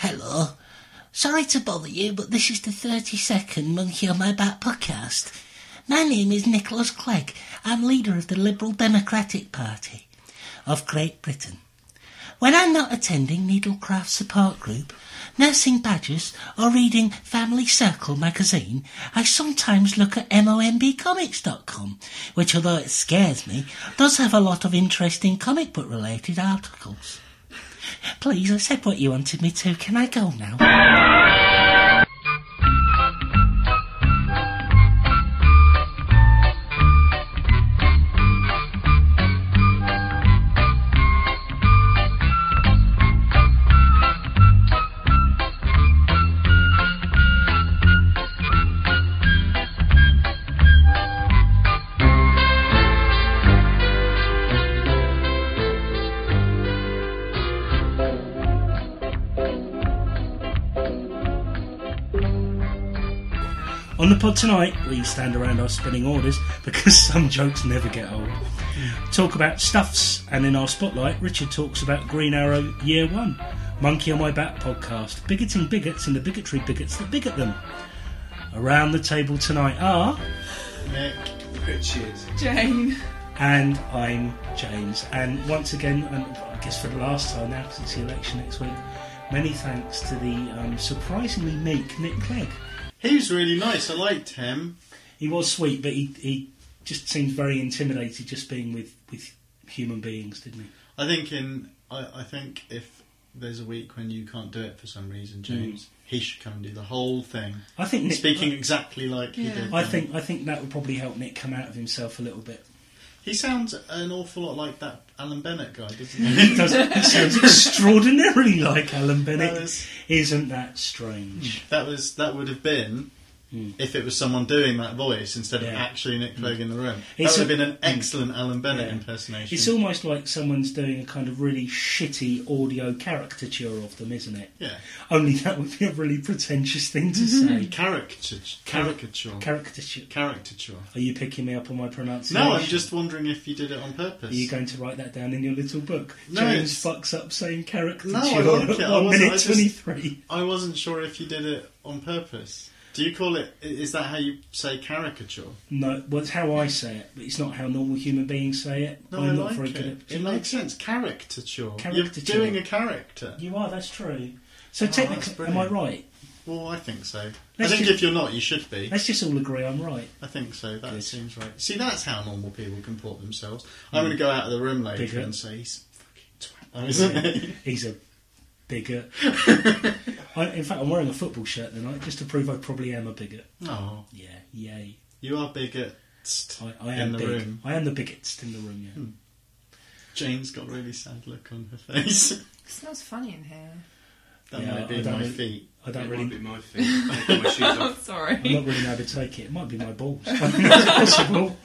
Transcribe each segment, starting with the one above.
Hello. Sorry to bother you, but this is the 32nd Monkey on My Back podcast. My name is Nicholas Clegg. I'm leader of the Liberal Democratic Party of Great Britain. When I'm not attending Needlecraft Support Group, nursing badgers, or reading Family Circle magazine, I sometimes look at mombcomics.com, which, although it scares me, does have a lot of interesting comic book related articles. Please, I said what you wanted me to. Can I go now? On the pod tonight, we stand around our spinning orders because some jokes never get old. Talk about stuffs, and in our spotlight, Richard talks about Green Arrow Year 1, Monkey on My Back podcast, bigoting bigots and the bigotry bigots that bigot them. Around the table tonight are... Nick, Richard, Jane, and I'm James. And once again, and I guess for the last time now, since the election next week, many thanks to the surprisingly meek Nick Clegg. He was really nice. I liked him. He was sweet, but he just seemed very intimidated just being with human beings, didn't he? I think if there's a week when you can't do it for some reason, James, he should come and do the whole thing. I think Nick, speaking exactly like he did. I think that would probably help Nick come out of himself a little bit. He sounds an awful lot like that Alan Bennett guy, doesn't he? He does. He sounds extraordinarily like Alan Bennett. Isn't that strange? That would have been if it was someone doing that voice instead of actually Nick Clegg in the room. That would have been an excellent Alan Bennett impersonation. It's almost like someone's doing a kind of really shitty audio caricature of them, isn't it? Yeah. Only that would be a really pretentious thing to say. Caricature. Are you picking me up on my pronunciation? No, I'm just wondering if you did it on purpose. Are you going to write that down in your little book? No, James fucks up saying caricature no, I like it. 1 minute 23. I wasn't sure if you did it on purpose. Do you call it... Is that how you say caricature? No, well, it's how I say it, but it's not how normal human beings say it. No, I'm I not like very it. good at... It makes sense. Caricature. Caricature. You're doing a character. You are, that's true. So technically, am I right? Well, I think so. Let's I think if you're not, you should be. Let's just all agree I'm right. I think so. That Good. seems right. See, that's how normal people comport themselves. I'm going to go out of the room later Bigot. and say, he's a fucking twat, isn't he? He's a bigot. In fact, I'm wearing a football shirt tonight just to prove I probably am a bigot. Oh. Yeah, yay. You are bigot I am in the big. room. I am the biggest in the room, yeah. Jane's got a really sad look on her face. it smells funny in here. That Yeah, might be I don't my really- feet. I don't It really... might be my feet. I've got my shoes I'm off. sorry. I'm not really able to take it. It might be my balls. That's possible.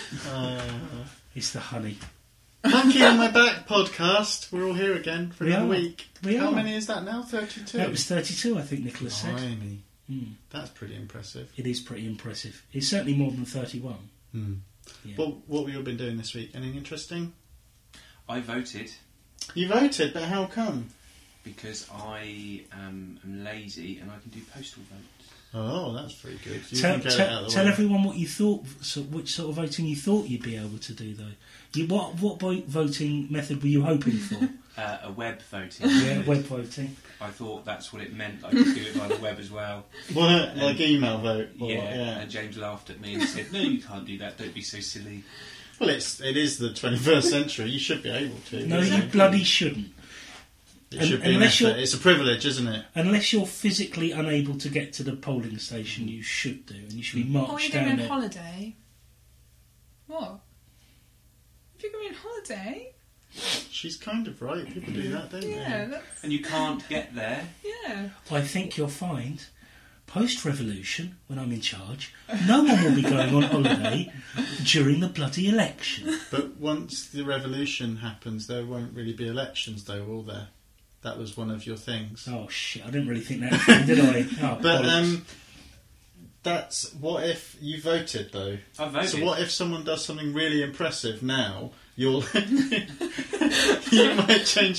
It's the honey. Monkey on My Back podcast. We're all here again for We another are. week. We How are. many is that now? 32? That was 32, I think Nicholas said. Blimey. Mm. That's pretty impressive. It is pretty impressive. It's certainly more than 31. Yeah. Well, what have you been doing this week? Anything interesting? I voted You voted, but how come? because I am lazy and I can do postal votes. Oh, that's very good. You Tell, can get it out of the tell way. everyone what you thought, which sort of voting you thought you'd be able to do, though. What voting method were you hoping for? A web voting. Yeah, web voting. I thought that's what it meant. I could do it by the web as well. What, like email vote? Or Yeah. what? Yeah. And James laughed at me and said, "No, you can't do that. Don't be so silly." Well, it is the 21st century. You should be able to. No, isn't you it? bloody shouldn't. It should be an unless effort. you're- It's a privilege, isn't it? Unless you're physically unable to get to the polling station, you should do, and you should be What are you marched doing down on there. holiday? What? If you're going on holiday? She's kind of right. People do that, don't Yeah, they? that's... And you can't get there. Yeah. I think you'll find, post-revolution, when I'm in charge, no one will be going on holiday during the bloody election. But once the revolution happens, there won't really be elections, though, will there? That was one of your things. Oh shit! I didn't really think that through, did I? Oh, But bollocks. that's what if you voted though. I voted. So what if someone does something really impressive now? You'll you might change your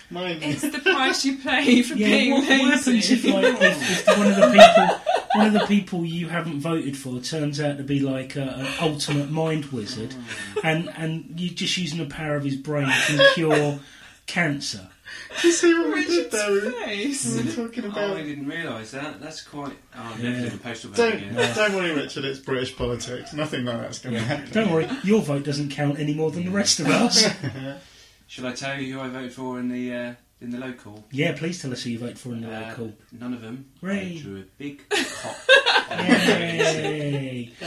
Mine. It's the price you pay for Yeah, being what happens lazy. if, like, if one of the people you haven't voted for turns out to be like an ultimate mind wizard, and you just using the power of his brain can cure cancer? Do you see what we did Richard's there? face. We were talking Oh, about. I didn't realise that. That's quite. Oh, I'm Yeah. never doing a postal vote again. Don't worry, Richard. It's British politics. Nothing like that's going to happen. Don't worry, your vote doesn't count any more than the rest of us. Shall I tell you who I voted for in the local? Yeah, please tell us who you vote for in the local. None of them. Hooray. I drew a big cock. Yay!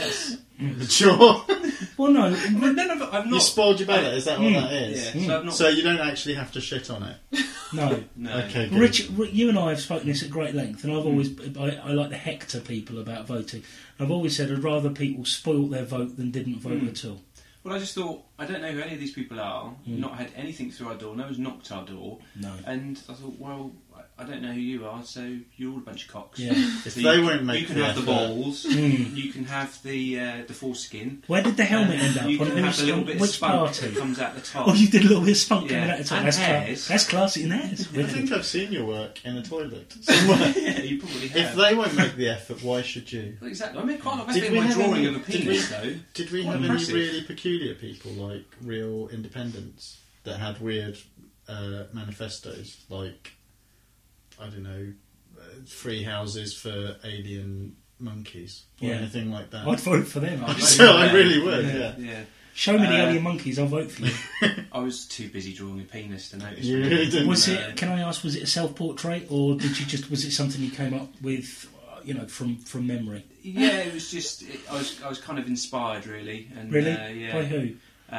Sure. Well, no, None of it. I've You not. spoiled your ballot. Is that what that is? Yeah, so I've not. So you don't actually have to shit on it. no. no. Okay. Good. Richard, you and I have spoken this at great length, and I've always I like to hector people about voting. I've always said I'd rather people spoilt their vote than didn't vote at all. Well, I just thought, I don't know who any of these people are, not had anything through our door, no one's knocked our door, No. and I thought, well, I don't know who you are, so you're all a bunch of cocks. Yeah. If So they you, won't make you can the have the effort- balls, Mm. you can have the foreskin, Where did the helmet end up? you On can have a little bit of which spunk party? that comes out the top. Oh, you did a little bit of spunk Yeah. coming out the top. And hairs. That's classy in theirs. I Really. think I've seen your work in a toilet somewhere. Yeah, you probably have. If they won't make the effort, why should you? Well, exactly. I made quite a lot of Did effort we in my have drawing any- of a did penis, though. Did we Quite have impressive. any really peculiar people, like real independents, that had weird manifestos, like, I don't know, free houses for alien monkeys, or Yeah. anything like that? I'd vote for them. So I really would, Yeah. yeah. Show me the alien monkeys, I'll vote for you. I was too busy drawing a penis to notice. You really didn't. Was No. it? Can I ask? Was it a self-portrait, or did you just? Was it something you came up with? From memory. Yeah, it was just. I was kind of inspired, really. And, Really? yeah. By who?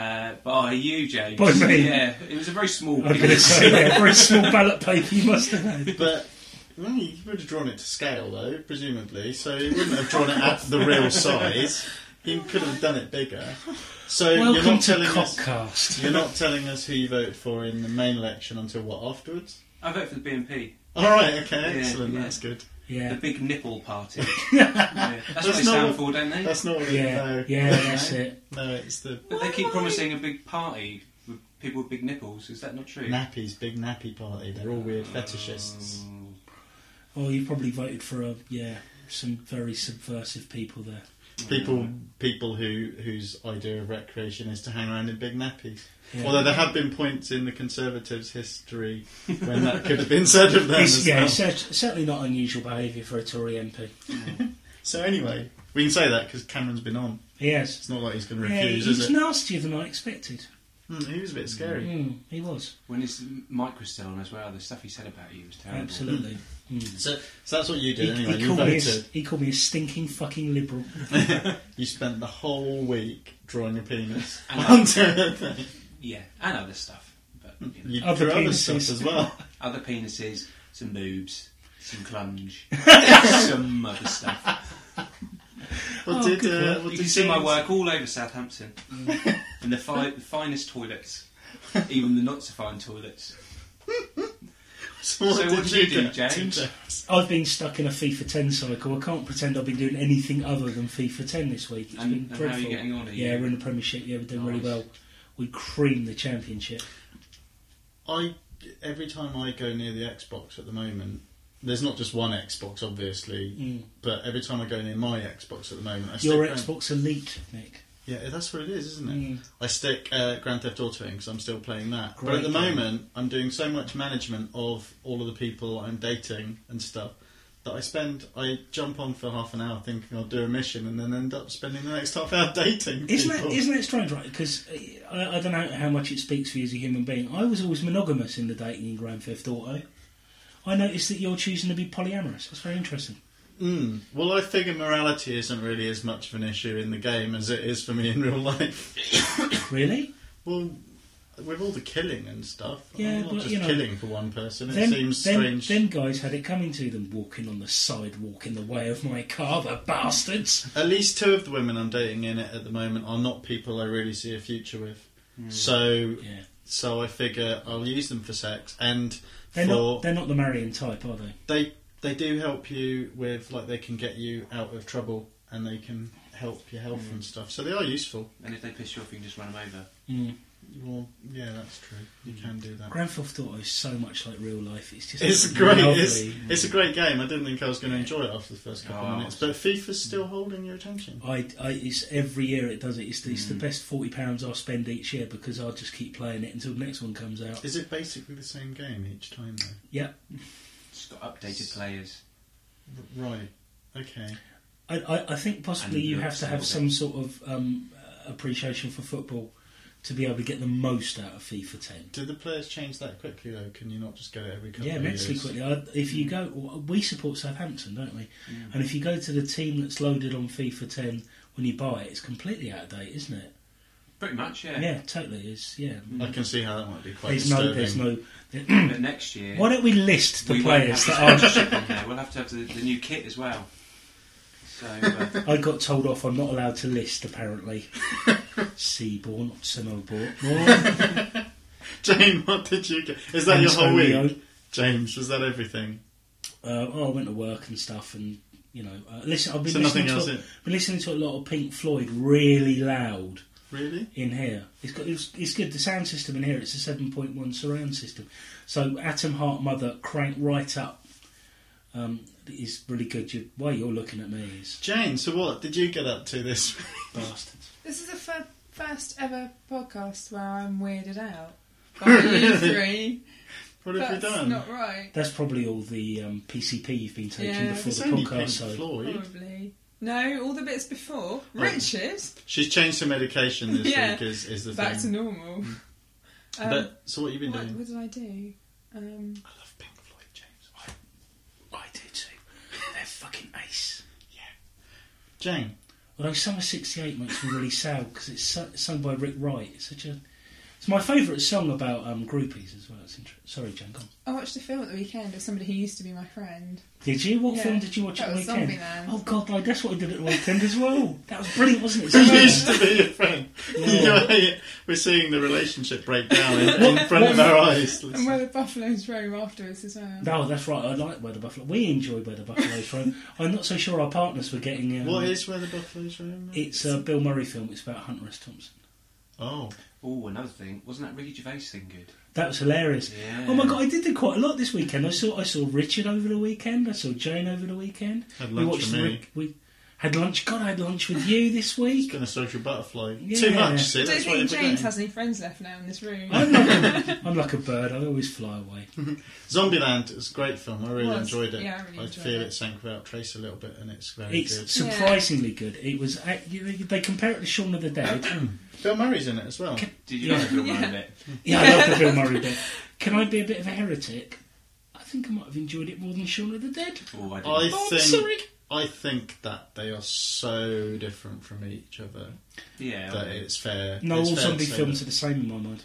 By you, James. By me? Yeah, it was a very small I was going to piece. say, yeah, very small ballot paper you must have had. But well, you would have drawn it to scale, though, presumably. So you wouldn't have drawn it at the real size. You could have done it bigger. So you're Welcome not to telling us. Cockcast. You're not telling us who you voted for in the main election until what, afterwards? I voted for the BNP. All right, okay, Yeah, excellent. yeah. That's good. The Yeah, big nipple party. Yeah. That's what they not stand what- for, don't they? That's not what it yeah, no. yeah. That's it. No, it's the But they keep promising a big party with people with big nipples. Is that not true? nappies, big nappy party. They're all weird fetishists. Oh, you probably voted for some very subversive people there. People whose idea of recreation is to hang around in big nappies. Yeah. Although there have been points in the Conservatives' history when that could have been said of them It's, as yeah, well. it's certainly not unusual behaviour for a Tory MP. So anyway, we can say that because Cameron's been on. Yes. It's not like he's going to Yeah, refuse, he is was it? nastier than I expected. He was a bit scary. He was. When his mic was still on as well, the stuff he said about you was terrible. Absolutely. So that's what you did anyway. He You called me voted. he called me a stinking fucking liberal. You spent the whole week drawing a penis And onto a thing. Yeah, and other stuff. But you know, You Other drew other penises. stuff as well. other penises, some boobs, some clunge, some other stuff. What Oh, did good what You did can see my James- work all over Southampton. In the finest toilets. Even the not so fine toilets. So what So did what did you do, get to James? I've been stuck in a FIFA 10 cycle. I can't pretend I've been doing anything other than FIFA 10 this week. It's And been how are dreadful. you getting on? Are Yeah, you- we're in the Premiership. Yeah, we're doing really Nice. well. We creamed the Championship. Every time I go near the Xbox at the moment, there's not just one Xbox, obviously, but every time I go near my Xbox at the moment, I stick Your Grand- Xbox Elite, Nick. Yeah, that's what it is, isn't it? Mm. I stick Grand Theft Auto in because I'm still playing that. Great but at the game. moment, I'm doing so much management of all of the people I'm dating and stuff that I jump on for half an hour thinking I'll do a mission and then end up spending the next half hour dating Isn't people. it strange, right? Because I don't know how much it speaks for you as a human being. I was always monogamous in the dating in Grand Theft Auto. I noticed that you're choosing to be polyamorous. That's very interesting. Well, I figure morality isn't really as much of an issue in the game as it is for me in real life. Really? Well, with all the killing and stuff, Yeah, I'm not but, just you know, killing for one person. It seems strange. Them guys had it coming to them, walking on the sidewalk in the way of my car, the bastards. At least two of the women I'm dating in it at the moment are not people I really see a future with. So I figure I'll use them for sex, and They're not the marrying type, are they? they do help you with, like, they can get you out of trouble and they can help your health and stuff. So they are useful. And if they piss you off, you can just run them over. Mm. Well, yeah, that's true. You can do that. Grand Theft Auto is so much like real life. It's just It's great. lovely. It's a great game. I didn't think I was going to enjoy it after the first couple of Oh. minutes, but FIFA's still holding your attention. It's every year it does it. It's the best £40 I spend each year because I'll just keep playing it until the next one comes out. Is it basically the same game each time though? Yeah, It's got updated players. Right. Okay. I think possibly And you looks have to have a some little sort of appreciation for football to be able to get the most out of FIFA 10. Do the players change that quickly though? Can you not just get it every couple Yeah, of immensely years? quickly. If you go, we support Southampton, don't we? And if you go to the team that's loaded on FIFA 10 when you buy it, it's completely out of date, isn't it? Pretty much, yeah. Yeah, totally is. Yeah, I can see how that might be quite there's disturbing. no. But next year, Why don't we list the we won't players have that are? sponsorship on there. We'll have to have the new kit as well. So I got told off. I'm not allowed to list. Apparently, Seaborn, not Snowboard. Jane, what did you get? Is that your whole week? James, was that everything? I went to work and stuff, and listen. I've been So listening nothing to else been listening to a lot of Pink Floyd, really loud Really? in here. It's good. The sound system in here. It's a 7.1 surround system. So Atom Heart Mother crank right up. Is really good. Why you're looking at me is Jane, so what did you get up to this week? bastards. This is the first ever podcast where I'm weirded out by you three. What have That's you done? not right. That's probably all the PCP you've been taking Yeah. before It's the only podcast. Pink So Floyd. Probably. No, all the bits before. Richard, She's changed her medication this Yeah. week, is the back to thing. normal. But so what have you been what doing? did I do? I love Pink Floyd, James. I do too. They're fucking ace. Jane, Although Summer '68 makes me really sad because it's sung by Rick Wright. It's my favourite song about groupies as well. Sorry, Jen. Go on. I watched a film at the weekend of somebody who used to be my friend. Did you? What Yeah, film did you watch that at the was weekend? Zombieland. Oh God, that's what I did at the weekend as well. That was brilliant, wasn't it? who used to be your friend? Yeah. We're seeing the relationship break down in front of our eyes. And where the buffaloes roam afterwards as well. No, that's right. I like Where the Buffalo. We enjoy Where the Buffaloes Roam. I'm not so sure our partners were getting. What is Where the Buffaloes Roam? It's a Bill Murray film. It's about Hunter S. Thompson. Oh, oh, another thing, wasn't that Ricky Gervais thing good? That was hilarious. Yeah. Oh my God, I did do quite a lot this weekend. I saw Richard over the weekend. I saw Jane over the weekend. had We lunch watched with the me. We had lunch. God, I had lunch with you this It's week. been a social butterfly. Yeah. Too much, see? I don't That's why think you're James forgetting. has any friends left now in this room. I'm like a bird. I always fly away. Zombieland is a great film. I really Was. enjoyed it. Yeah, I really enjoyed feel it. it sank without trace a little bit, and it's very It's good. surprisingly good. It was. They compare it to Shaun of the Dead. Bill Murray's in it as well. Did you like the film Yeah. a bit? Yeah, I love the Bill Murray bit. Can I be a bit of a heretic? I think I might have enjoyed it more than Shaun of the Dead. Oh, I didn't. I'm sorry. I think that they are so different from each other Yeah. that it's fair. No, it's all fair to zombie say films that. are the same in my mind.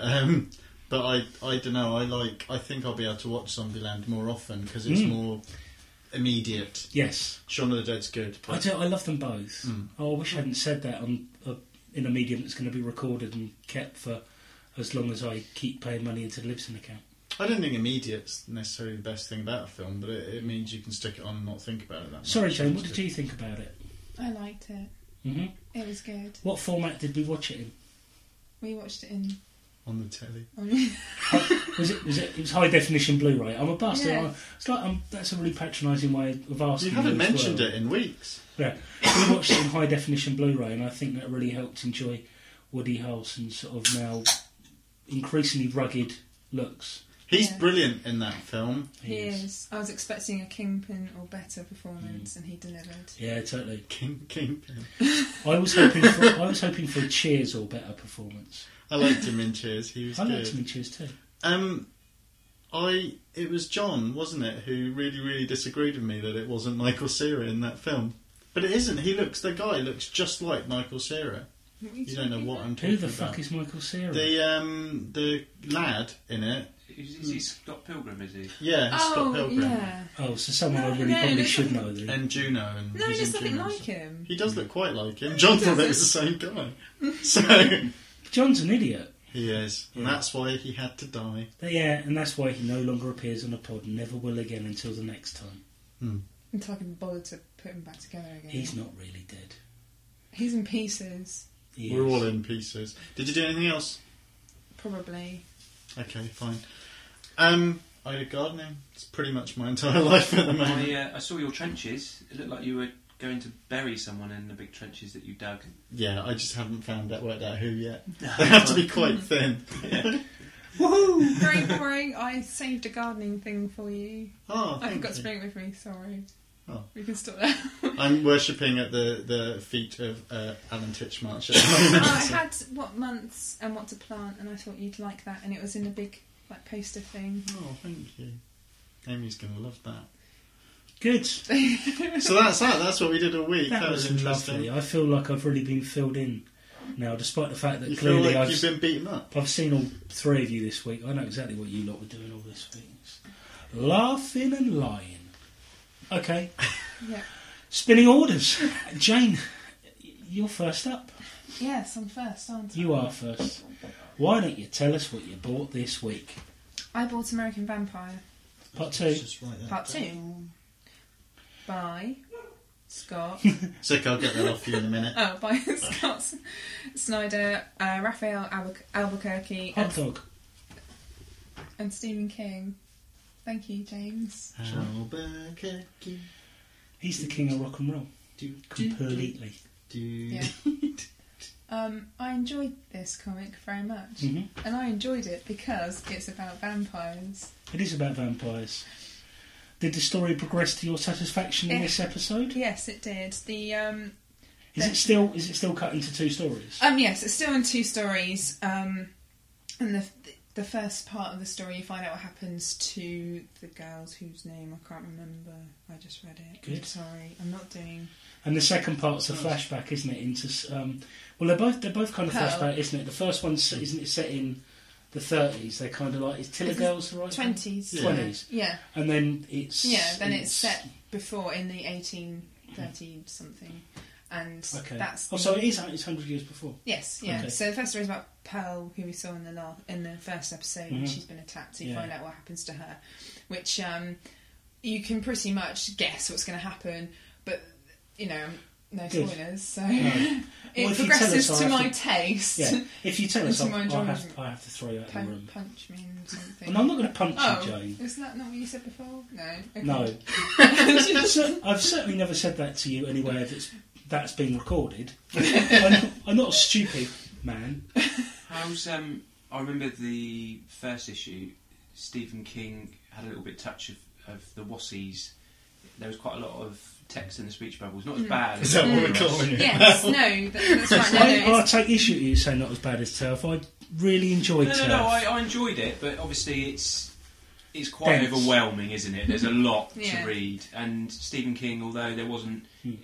But I don't know. I think I'll be able to watch Zombieland more often because it's more immediate. Yes, Shaun of the Dead's good. I But do. I love them both. Mm. Oh, I wish I hadn't said that in a medium that's going to be recorded and kept for as long as I keep paying money into the Libsyn account. I don't think immediate's necessarily the best thing about a film, but it means you can stick it on and not think about it that much. Sorry, Jane. What did you think about it? I liked it. Hmm. It was good. What format did we watch it in? We watched it in. On the telly. Was it? It was high definition Blu-ray. I'm a bastard. Yeah. It's like that's a really patronising way of asking. You haven't as mentioned well. it in weeks. Yeah, we watched it in high definition Blu-ray, and I think that really helped enjoy Woody Harrelson's sort of now increasingly rugged looks. He's Yeah. brilliant in that film. He is. I was expecting a Kingpin or better performance, and he delivered. Yeah, totally. Kingpin. I was hoping for a Cheers or better performance. I liked him in Cheers. He was I good. liked him in Cheers too. It was John, wasn't it, who really, really disagreed with me that it wasn't Michael Cera in that film. But it isn't. The guy looks just like Michael Cera. You don't know what I'm talking Who about. the fuck is Michael Cera? The lad in it. Is he Scott Pilgrim, is he? Yeah, Scott Pilgrim. yeah. Oh, so someone I No, really no, probably there's should nothing- know. Then. And Juno. And No, he he's does in nothing Juno. like him. He does look quite like him. John thought it was the same guy. So John's an idiot. he is. And Yeah. that's why he had to die. Yeah, and that's why he no longer appears on a pod and never will again until the next time. Until I can bother to put him back together again. He's not really dead. He's in pieces. He We're is. all in pieces. Did you do anything else? probably. Okay, fine. I did gardening. It's pretty much my entire life at the moment. I saw your trenches. It looked like you were going to bury someone in the big trenches that you dug. Yeah, I just haven't worked out who yet. They have to be quite thin. Woohoo! Very boring. I saved a gardening thing for you. Oh, I thank forgot to you. bring it with me. Sorry. Oh. We can stop there. I'm worshipping at the feet of Alan Titchmarsh at the moment. I had what months and what to plant, and I thought you'd like that, and it was in a big poster thing. Oh, thank you. Amy's going to love that. Good. So that's that. That's what we did all week. That was was interesting. lovely. I feel like I've really been filled in now, despite the fact that You feel clearly like you've been beaten up. I've seen all three of you this week. I know exactly what you lot were doing all this week. Laughing and lying. Okay. Yeah. Spinning orders. Jane, you're first up. Yes, I'm first, aren't I? You are first. Why don't you tell us what you bought this week? I bought American Vampire Part 2. Let's just write that Part 2 down. by Scott. Sick, I'll get that off you in a minute. By Scott Snyder, Raphael Albuquerque, Hot dog. and Stephen King. Thank you, James. Albuquerque. He's the king of rock and roll. Completely. Yeah. I enjoyed this comic very much, Mhm. and I enjoyed it because it's about vampires. It is about vampires. Did the story progress to your satisfaction in Yeah. this episode? Yes, it did. Is it still cut into 2 stories? Yes, it's still in 2 stories. And the first part of the story, you find out what happens to the girls whose name I can't remember. I just read it. Good. I'm sorry, I'm not doing. And the second part's a flashback, isn't it? Into well, they're both kind of Pearl. flashback, isn't it? The first one's isn't it set in the 30s? They're kind of like is Tiller Girls the right? 20s. Yeah. 20s, Yeah, and then it's it's set before in the 1830 something, and Okay. that's. Oh, so it's 100 years before. Yes, yeah. Okay. So the first story is about Pearl, who we saw in the first episode, and Mhm. she's been attacked. So you Yeah. find out what happens to her, which you can pretty much guess what's going to happen, but no Good. spoilers. So No. it Well, if you tell progresses us, to I'll my have to- taste. Yeah, if you tell us, To I my have to throw you out of the room. Punch me and something. And I'm not going to punch Oh, you, Jane. is that not what you said before? No. Okay. No. I've certainly never said that to you anywhere that's been recorded. I'm not a stupid man. How's I remember the first issue. Stephen King had a little bit touch of the Wassies. There was quite a lot of text in the speech bubbles. Not as bad. Is that what we're calling it? Yes. No. That's right. No, I take issue with you saying not as bad as Turf. I really enjoyed No, Turf. I enjoyed it, but obviously it's quite Dense. overwhelming, isn't it? There's a lot Yeah. to read, and Stephen King, although there wasn't,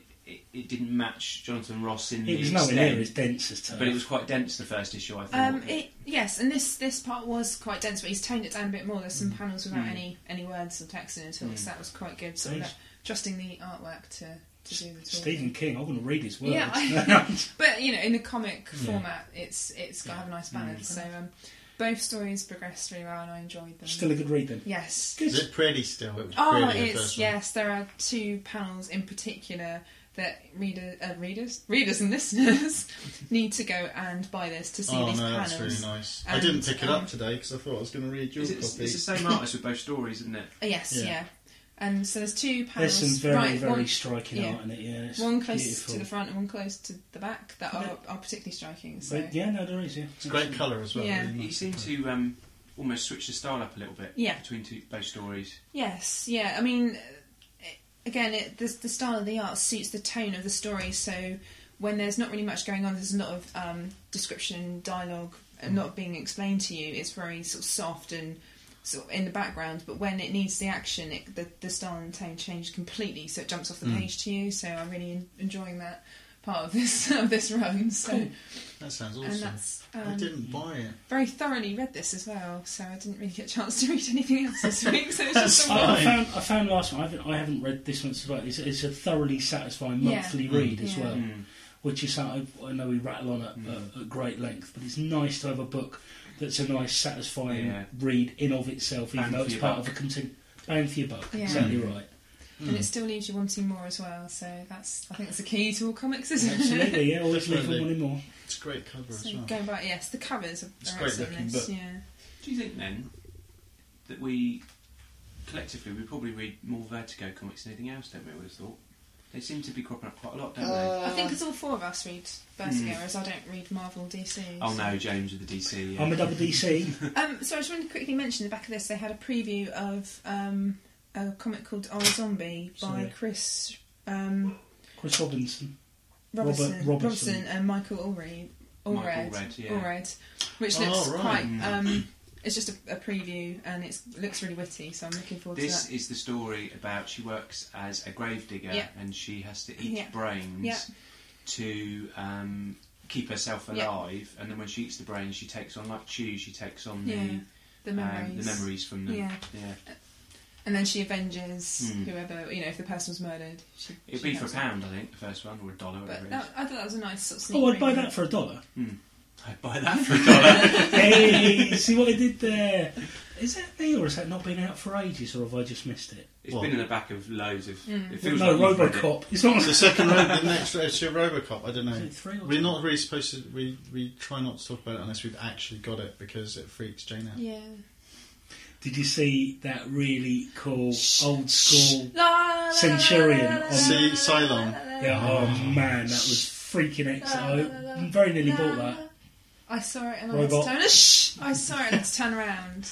it didn't match Jonathan Ross in It the was nowhere near as extent, dense as Turf. but it was quite dense the first issue. I thought. Yes, and this part was quite dense, but he's toned it down a bit more. There's some panels without any words or text in it at all, so that was quite good. So Nice. trusting the artwork to do the talking. Stephen King, I want to read his words. Yeah, but in the comic format, it's got to have a nice balance. So both stories progressed really well, and I enjoyed them. Still a good read then. Yes. Good. Is it pretty still? It was Oh, pretty the it's first one. yes. There are 2 panels in particular that readers and listeners need to go and buy this to see Oh these no, panels. that's really nice. I And, didn't pick it up today because I thought I was going to read your Is it, copy. it's the same artist with both stories, isn't it? Yes, Yeah. yeah. And so there's 2 There's panels. some very, right, very one, striking yeah. art in it. Yeah, it's one close beautiful. to the front and one close to the back that are particularly striking. So But yeah, no, there is. Yeah, It's great colour as well. Yeah. really You nice seem colour. to almost switch the style up a little bit Yeah. between both stories. yes, yeah. I mean, again, the style of the art suits the tone of the story. So when there's not really much going on, there's a lot of description, dialogue, and not being explained to you. It's very sort of soft and sort of in the background. But when it needs the action, the style and tone changes completely, so it jumps off the page to you. So I'm really enjoying that part of this run. So That sounds and awesome. that's I didn't buy it. very thoroughly read this as well. So I didn't really get a chance to read anything else this week. So it's just That's a fine. I found last one. I haven't read this one so far. It's a thoroughly satisfying Yeah. monthly read as Yeah. well, which is something I know we rattle on at great length. But it's nice to have a book that's a nice, satisfying Yeah. read in of itself, even Bang though for it's your part buck. of a bang for your buck. Yeah. Exactly right. and it still leaves you wanting more as well. So I think that's the key to all comics, isn't it? Absolutely, yeah. Always leave Totally. them wanting more. It's a great cover So as well. going back, yes, the covers are It's a great excellent. looking This, book. yeah. Do you think then that we collectively we probably read more Vertigo comics than anything else? Don't we? I would have thought they seem to be cropping up quite a lot, don't they? I think it's all four of us read Vertigo, whereas I don't read Marvel, DC. Oh no, James with the DC. Yeah. I'm a double DC. So I just wanted to quickly mention the back of this. They had a preview of a comic called I Zombie by Sorry. Chris Chris Robinson. Robertson Robertson. and Michael Allred. Michael Allred, yeah. Allred, which Oh, looks right. quite. It's just a preview, and it looks really witty. So I'm looking forward This to that. is the story about she works as a gravedigger Yeah. and she has to eat Yeah. brains Yeah. to keep herself Yeah. alive. And then when she eats the brains, she takes on like chew. She takes on Yeah, the memories. the memories from them. Yeah. Yeah. And then she avenges Hmm. whoever, if the person was murdered. It'd she be for helps £1, I think, the first one, or $1, But whatever it is. I thought that was a nice sort of sneak Oh, I'd buy preview. that for $1. I'd buy that for $1. Hey, see what I did there? Is that me, or has that not been out for ages, or have I just missed it? It's What? been in the back of loads of... Mm. It feels No, like you've read it. Robocop. It's not. The next it's your Robocop. I don't know. Is it 3 or We're 2? not really supposed to. We try not to talk about it unless we've actually got it because it freaks Jane out. Yeah. Did you see that really cool old school? La, Centurion la, la, la, on- See, la, Cylon. la, la, la, Yeah, la, oh man, that was freaking excellent. la, la, I very nearly la, bought la. that. I saw it and Robot. I had to turn. Shh! I saw it and I had to turn around.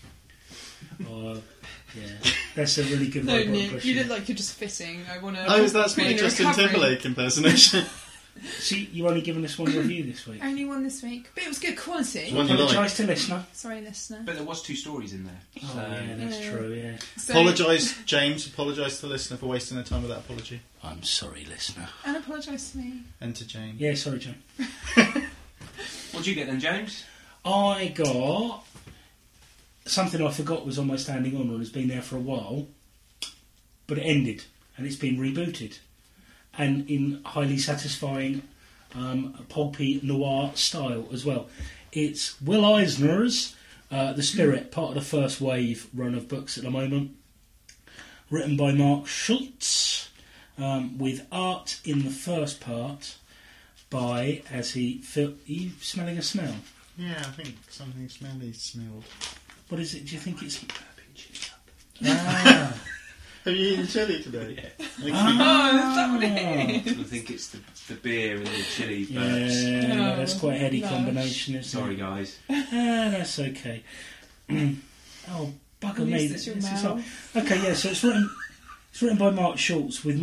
Oh, yeah, that's a really good No, robot Nick, impression. you look like you're just fitting. I want to. Oh, that's my Justin Timberlake impersonation. See, you've only given us one review this week. Only one this week, but it was good quality. One you like. Apologise to listener. Sorry, listener. But there was 2 stories in there. Oh So yeah, that's Yeah. true. Yeah, So, Apologise, James. Apologise to the listener for wasting their time with that apology. I'm sorry, listener. and apologise to me. And to Jane. Yeah, sorry, Jane. What'd you get then, James? I got something I forgot was on my standing honour and has been there for a while, but it ended and it's been rebooted, and in highly satisfying pulpy noir style as well. It's Will Eisner's The Spirit, part of the first wave run of books at the moment, written by Mark Schultz, with art in the first part by, are you smelling a smell? Yeah, I think something smelly smelled. What is it? Do you think it's... Have you eaten chili today? Yeah. Oh, is that what it is? I think it's the beer and the chili Yeah, burps. no, that's quite a heady No. combination, isn't Sorry, it? guys. That's okay. Oh, bugger At me. least it's your This is mouth. hard. Okay, yeah, so it's written by Mark Schultz with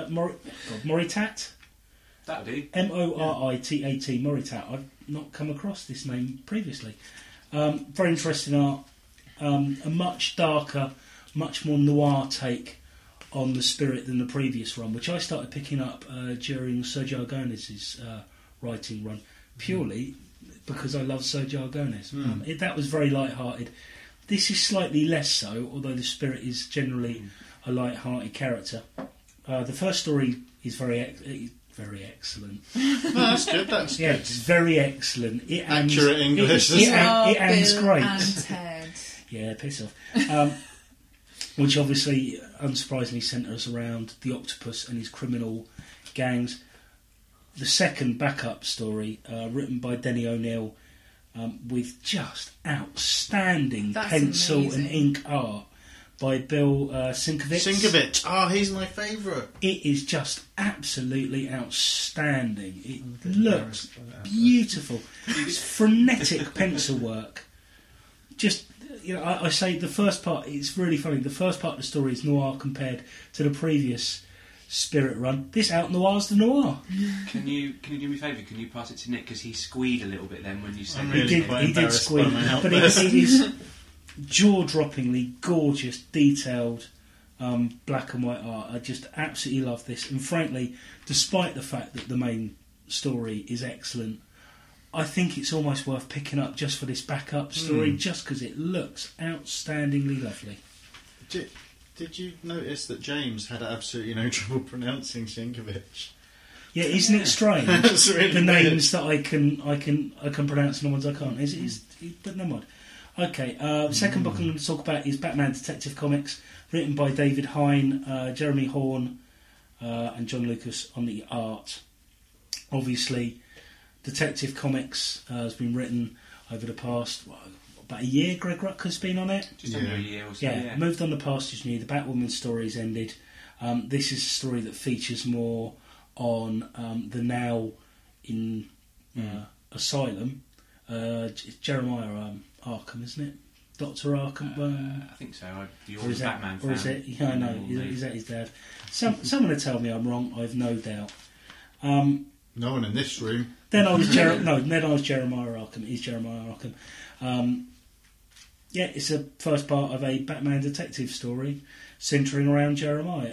Moritat, That'll do. Moritat, Moritat. I've not come across this name previously. Very interesting art. A much darker, much more noir take on The Spirit than the previous run, which I started picking up during Sergio Aragonés's writing run, purely because I love Sergio Aragonés. That was very light-hearted. This is slightly less so, although The Spirit is generally a light-hearted character. The first story is very excellent. No, that's good. That's Yeah, good. it's very excellent. It Accurate English, It, isn't it ends Bill great. and Ted. Yeah, piss off. Which obviously, unsurprisingly, centres around the octopus and his criminal gangs. The second backup story, written by Denny O'Neill, with just outstanding That's pencil amazing. and ink art by Bill Sienkiewicz. Sinkovich. Oh, he's my favourite. It is just absolutely outstanding. It looks beautiful. It's frenetic pencil work. Just, I say the first part, it's really funny. The first part of the story is noir compared to the previous Spirit run. This out noirs the noir. Can you do me a favour? Can you pass it to Nick? Because he squeed a little bit then when you said I'm it. really quite He did embarrassed squeak, by my but it outburst. is jaw-droppingly gorgeous, detailed, black and white art. I just absolutely love this, and frankly, despite the fact that the main story is excellent, I think it's almost worth picking up just for this backup story, just because it looks outstandingly lovely. Did you notice that James had absolutely no trouble pronouncing Sinkovich? Yeah, isn't it strange? That's really The weird. names that I can pronounce and the ones I can't. But never mind. Okay, second book I'm going to talk about is Batman Detective Comics, written by David Hine, Jeremy Horn, and John Lucas on the art. Obviously, Detective Comics has been written over the past, about a year. Greg Rucka's been on it. Just under a year or so. Yeah, moved on the Pastures New. The Batwoman story's ended. This is a story that features more on the now in Asylum. It's Jeremiah Arkham, isn't it? Dr. Arkham. I think so. You're Or is the that, Batman or is fan. it? Yeah, I know. Is that his dad? Someone will tell me I'm wrong. I've no doubt. No one in this room. Then I was Jeremiah Arkham. It is Jeremiah Arkham. Yeah, it's the first part of a Batman detective story centering around Jeremiah.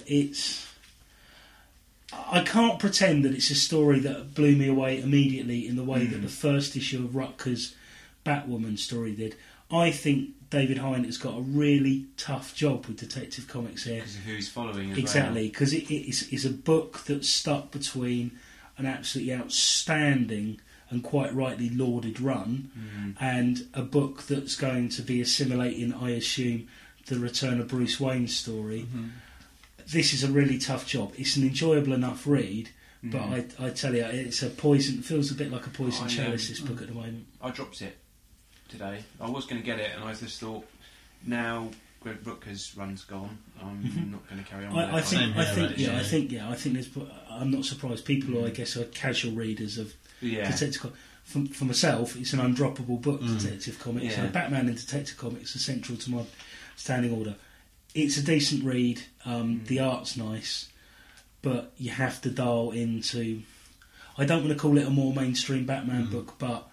I can't pretend that it's a story that blew me away immediately in the way that the first issue of Rutger's Batwoman story did. I think David Hine has got a really tough job with Detective Comics here. Because of who he's following as Exactly, because it's a book that's stuck between an absolutely outstanding and quite rightly lauded run and a book that's going to be assimilating, I assume, the return of Bruce Wayne's story. This is a really tough job. It's an enjoyable enough read, but I tell you, it's a poison. Feels a bit like a poison chalice, this book at the moment. I dropped it today. I was going to get it, and I just thought, now Greg Rucka's run's gone, I'm not going to carry on. I think there's. I'm not surprised. People who I guess are casual readers of Detective Comics. For myself, it's an undroppable book, Detective Comics. Yeah. Batman and Detective Comics are central to my standing order. It's a decent read. The art's nice, but you have to dial into. I don't want to call it a more mainstream Batman book, but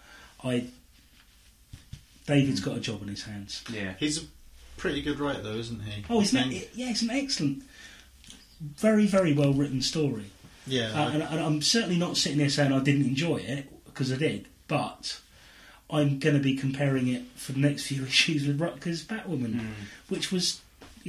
David's got a job on his hands. Yeah, He's a pretty good writer, though, isn't he? Oh, it's an excellent, very, very well written story. Yeah. And I'm certainly not sitting there saying I didn't enjoy it, because I did, but I'm going to be comparing it for the next few issues with Rutger's Batwoman, which was,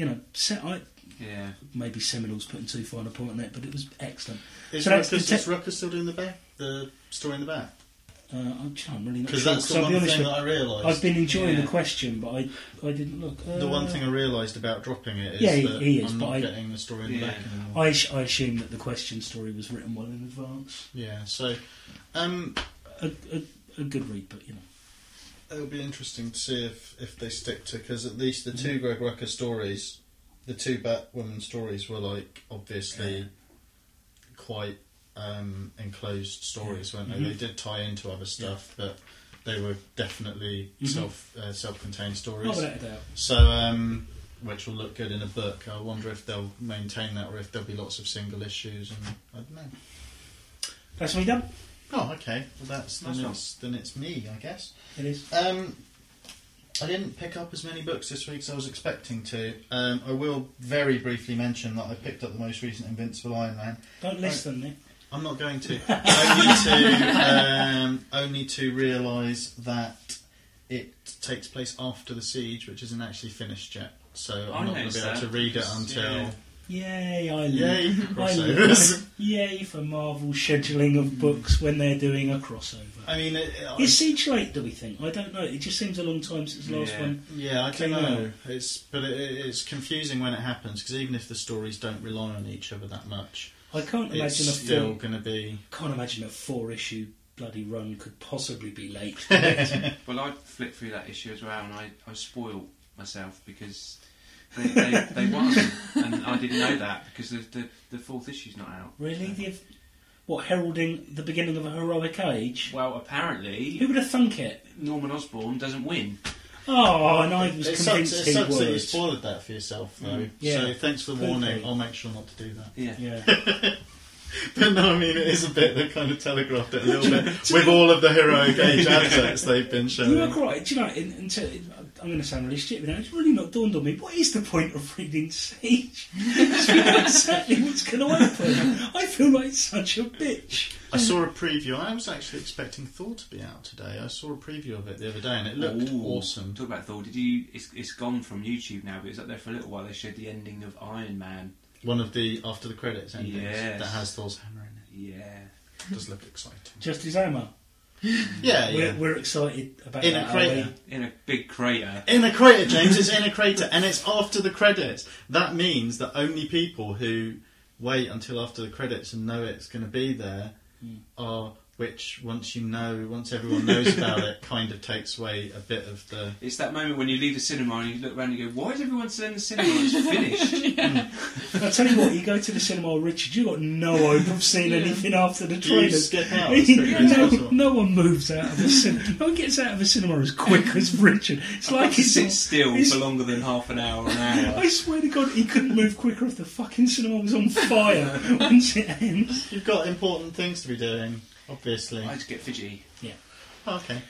maybe Seminole's putting too fine a point on it, but it was excellent. Is So that's Rucker still doing the story in the back? I'm really not Because sure. that's the I'll be one honest thing with that I realised. I've been enjoying the question, but I didn't look. The one thing I realised about dropping it is that he is, I'm but not getting the story in the back anymore. I assume that the question story was written well in advance. Yeah, so A good read, but it'll be interesting to see if they stick to, because at least the two Greg Rucka stories, the two Batwoman stories, were obviously quite enclosed stories, weren't they? They did tie into other stuff, but they were definitely self-contained stories. not without a doubt. So, which will look good in a book. I wonder if they'll maintain that, or if there'll be lots of single issues. And I don't know. That's me done. Oh, okay. Well, then it's me, I guess. It is. I didn't pick up as many books this week as I was expecting to. I will very briefly mention that I picked up the most recent Invincible Iron Man. Don't listen, Nick. I'm not going to. Only to realise that it takes place after the siege, which isn't actually finished yet. So I'm not going to be able to read it until. Yay! Yay for crossovers. Yay for Marvel scheduling of books when they're doing a crossover. I mean, Is Siege late? Do we think? I don't know. It just seems a long time since the last one. Yeah, I don't came know. out. It's confusing when it happens, because even if the stories don't rely on each other that much, I can't imagine it's still going to be. Can't imagine a 4-issue bloody run could possibly be late. Well, I flicked through that issue as well, and I spoiled myself because they won, and I didn't know that because the fourth issue's not out. Really? What, heralding the beginning of a heroic age? Well, apparently, Who would have thunk it? Norman Osborn doesn't win. Oh, and I was It convinced sucks he that you would. spoiled that for yourself, though. Yeah. So thanks for the Could warning. be. I'll make sure not to do that. Yeah. But no, I mean, it is a bit, they kind of telegraphed it a little bit with all of the heroic age adverts they've been showing. You were right. Do you know, I'm going to sound really stupid now. It's really not dawned on me. What is the point of reading Siege? Because we know exactly what's going to happen. I feel like such a bitch. I saw a preview. I was actually expecting Thor to be out today. I saw a preview of it the other day and it looked awesome. Talk about Thor. It's gone from YouTube now, but it was up there for a little while. They showed the ending of Iron Man. One of the after the credits endings Yes. that has Thor's hammer in it. Yeah. It does look exciting. Just his hammer. Yeah. We're excited about In that, a crater. In a big crater. In a crater, James. It's in a crater, and it's after the credits. That means that only people who wait until after the credits and know it's going to be there are. Which once everyone knows about it, kind of takes away a bit of the. It's that moment when you leave the cinema and you look around and you go, "Why is everyone still in the cinema? It's finished." I'll tell you what, you go to the cinema, Richard, you've got no hope of seeing anything after the You trailers. skip out as quickly as possible. No one moves out of the cinema. No one gets out of the cinema as quick as Richard. It's I like have to he's sit still he's- for longer than half an hour or an hour. I swear to God, he couldn't move quicker if the fucking cinema was on fire once it ends. You've got important things to be doing, obviously. I just get fidgety. Oh, okay.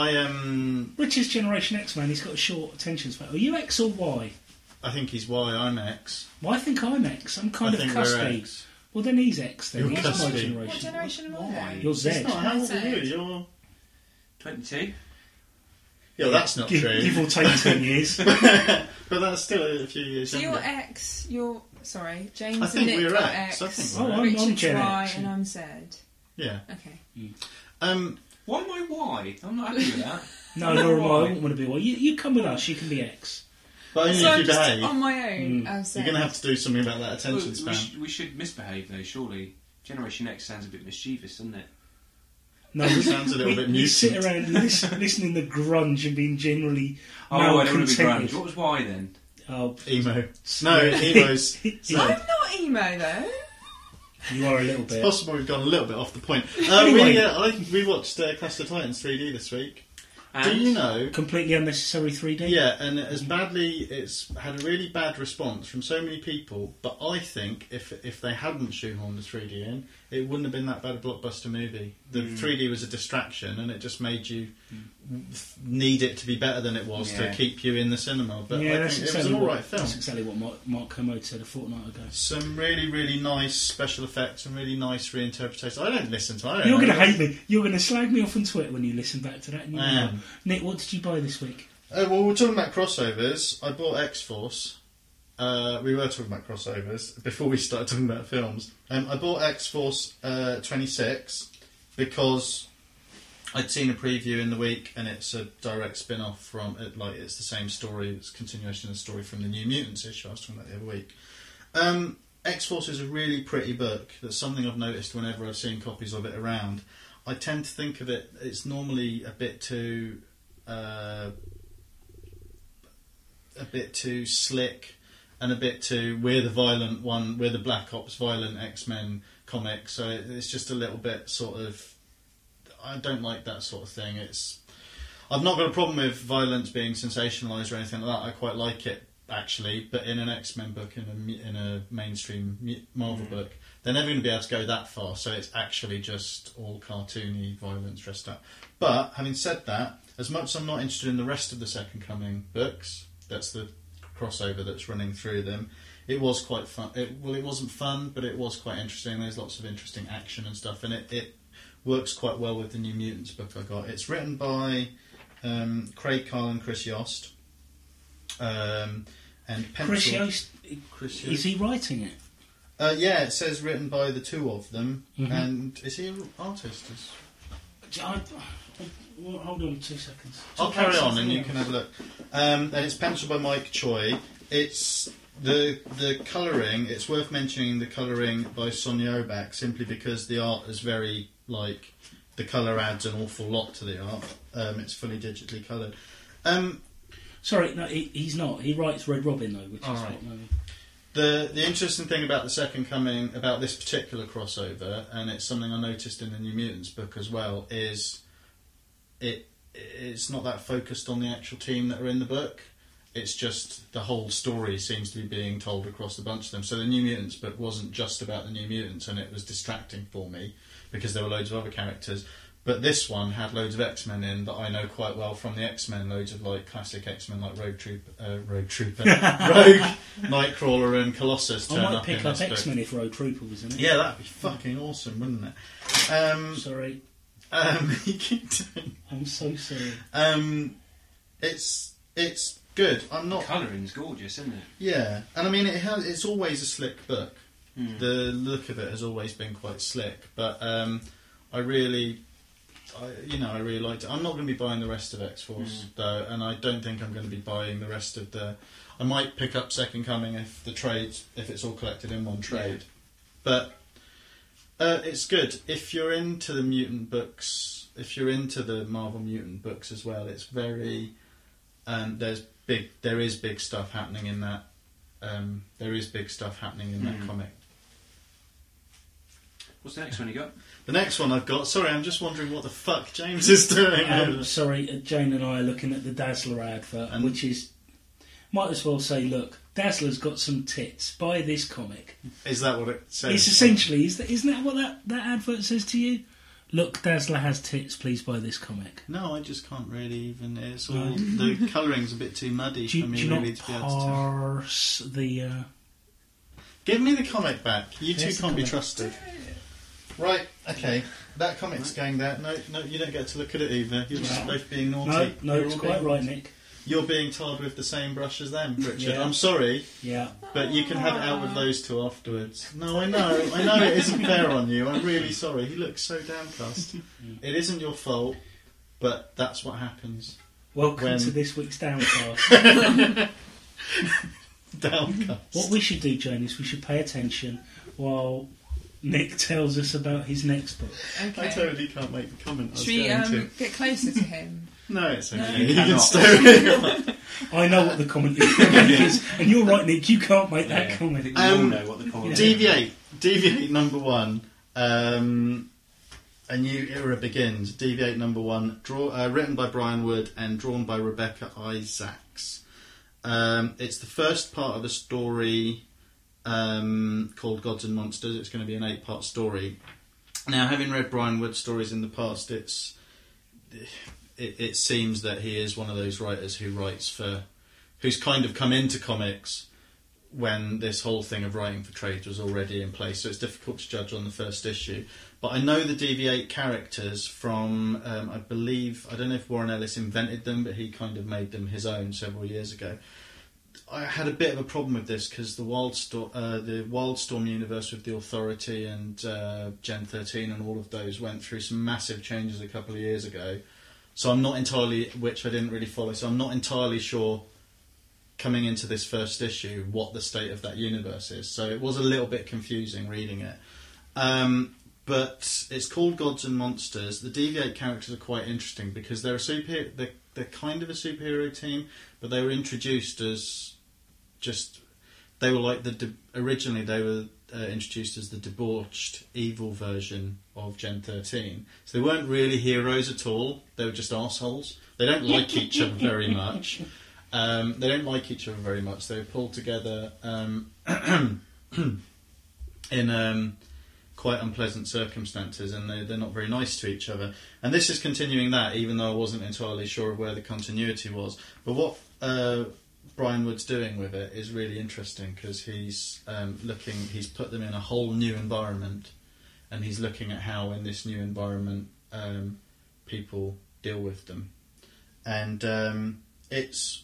I Richard's Generation X, man, he's got a short attention span. Are you X or Y? I think he's Y. I'm X. Well, I think I'm X. I'm kind I of think we're cuspy. X. Well, then he's X, then. You're He's my cuspy. What generation. generation am I? Why? You're Z. It's not. How old are you? Z. You're. 22. Yeah, that's not Give true. or take 10 years. But that's still a few years So you're younger. X. Sorry, James I think and Nick we're are X. X. I think we're we're Oh, X. I'm Richard's Gen Y X. and I'm Z. Yeah. Okay. Why am I Y? I'm not happy with that. No, nor am I. I wouldn't want to be Y. You come with us, you can be X. But only So if I'm you just behave. on my own as Z. You're going to have to do something about that attention we, span. we should misbehave though, surely. Generation X sounds a bit mischievous, doesn't it? No, It sounds a little bit we sit mutant. around listening to grunge and being generally Oh, I don't want to be malcontented. grunge. What was Y then? Oh, Emo. No, emo's. I'm not emo though. you are a little bit. Possible we've gone a little bit off the point. Anyway. We watched Clash of Titans 3D this week. Do And you know? Completely unnecessary 3D. Yeah, and it's had a really bad response from so many people. But I think if they hadn't shoehorned the 3D in, it wouldn't have been that bad a blockbuster movie. The 3D was a distraction, and it just made you need it to be better than it was to Yeah. keep you in the cinema. But Yeah, I that's think it was exactly an alright film. That's exactly what Mark Kermode said a fortnight ago. Some really, really nice special effects and really nice reinterpretation. I don't listen to it. You're going to hate me. You're going to slag me off on Twitter when you listen back to that. And you I am. Nick, what did you buy this week? Well, we're talking about crossovers. I bought X-Force. We were talking about crossovers before we started talking about films. I bought X-Force 26 because I'd seen a preview in the week, and it's a direct spin-off from it. Like it's the same story. It's a continuation of the story from the New Mutants issue I was talking about the other week. X-Force is a really pretty book. That's something I've noticed whenever I've seen copies of it around. I tend to think of it. It's normally a bit too slick and a bit too we're the violent one, we're the Black Ops violent X-Men comic, so it's just a little bit sort of, I don't like that sort of thing. I've not got a problem with violence being sensationalised or anything like that. I quite like it actually, but in an X-Men book, in a mainstream Marvel book, they're never going to be able to go that far, so it's actually just all cartoony violence dressed up. But having said that, as much as I'm not interested in the rest of the Second Coming books, that's the crossover that's running through them, it was quite fun. It wasn't fun, but it was quite interesting. There's lots of interesting action and stuff, and it works quite well with the New Mutants book I got. It's written by Craig Carl and Chris Yost. And Chris pencil. Yost, Chris is Yost. he writing it? Yeah, it says written by the two of them. Mhm. And is he an artist? Well, hold on 2 seconds. I'll carry on and you can have a look. And it's penciled by Mike Choi. It's the colouring. It's worth mentioning the colouring by Sonia Obak simply because the art is very like the colour adds an awful lot to the art. It's fully digitally coloured. Sorry, no, he's not. He writes Red Robin though, which is Alright. what movie. The interesting thing about the Second Coming, about this particular crossover, and it's something I noticed in the New Mutants book as well, is it's not that focused on the actual team that are in the book. It's just the whole story seems to be being told across the bunch of them. So the New Mutants book wasn't just about the New Mutants, and it was distracting for me because there were loads of other characters. But this one had loads of X-Men in that I know quite well from the X-Men. Loads of like classic X-Men like Rogue, Nightcrawler, and Colossus I turn might up in pick up this book. X-Men if Rogue Trooper was in it. Yeah, that'd be fucking awesome, wouldn't it? Sorry, You keep doing. I'm so sorry. It's good. I'm not. Colouring's gorgeous, isn't it? Yeah, and I mean it's always a slick book. Mm. The look of it has always been quite slick, but I really I really liked it. I'm not going to be buying the rest of X-Force though, and I don't think I'm going to be buying the rest of the. I might pick up Second Coming if it's all collected in one trade, but it's good if you're into the mutant books. If you're into the Marvel mutant books as well, it's very. There is big stuff happening in that. That comic. What's the next one you got? The next one I've got. Sorry, I'm just wondering what the fuck James is doing. Sorry, Jane and I are looking at the Dazzler advert, which is. Might as well say, look, Dazzler's got some tits. Buy this comic. Is that what it says? It's essentially, isn't that what that advert says to you? Look, Dazzler has tits. Please buy this comic. No, I just can't really even. It's all the colouring's a bit too muddy for me really to be able to parse the. Give me the comic back. You two There's the can't be comic. trusted. Right, okay. That comic's going there. No, you don't get to look at it either. You're just both being naughty. No, You're it's all quite being- right, Nick. You're being tarred with the same brush as them, Richard. Yeah. I'm sorry, Yeah. but you can have it out with those two afterwards. No, I know it isn't fair on you. I'm really sorry. He looks so downcast. It isn't your fault, but that's what happens. Welcome to this week's Downcast. Downcast. What we should do, Jane, is we should pay attention while Nick tells us about his next book. Okay. I totally can't make the comment. I was Should we going to. get closer to him? No, it's okay. No. You You can cannot. stay. I know what the comment is, and you're right, Nick. You can't make that I comment. think we all know what the comment is. Deviate number one. A new era begins. Deviate number one. Written by Brian Wood and drawn by Rebecca Isaacs. It's the first part of a story called Gods and Monsters. It's going to be an 8-part story. Now, having read Brian Wood stories in the past, it seems that he is one of those writers who's kind of come into comics when this whole thing of writing for trades was already in place, so it's difficult to judge on the first issue. But I know the Deviate characters from, I don't know if Warren Ellis invented them, but he kind of made them his own several years ago. I had a bit of a problem with this because the Wildstorm universe with the Authority and Gen 13 and all of those went through some massive changes a couple of years ago. So I'm not entirely, which I didn't really follow, so I'm not entirely sure coming into this first issue what the state of that universe is. So it was a little bit confusing reading it. But it's called Gods and Monsters. The Deviate characters are quite interesting because they're kind of a superhero team, but they were introduced as originally they were introduced as the debauched, evil version of Gen 13. So they weren't really heroes at all. They were just arseholes. They don't like each other very much. They were pulled together in quite unpleasant circumstances, and they're not very nice to each other. And this is continuing that, even though I wasn't entirely sure of where the continuity was. But what Brian Wood's doing with it is really interesting because he's put them in a whole new environment, and he's looking at how in this new environment people deal with them. And it's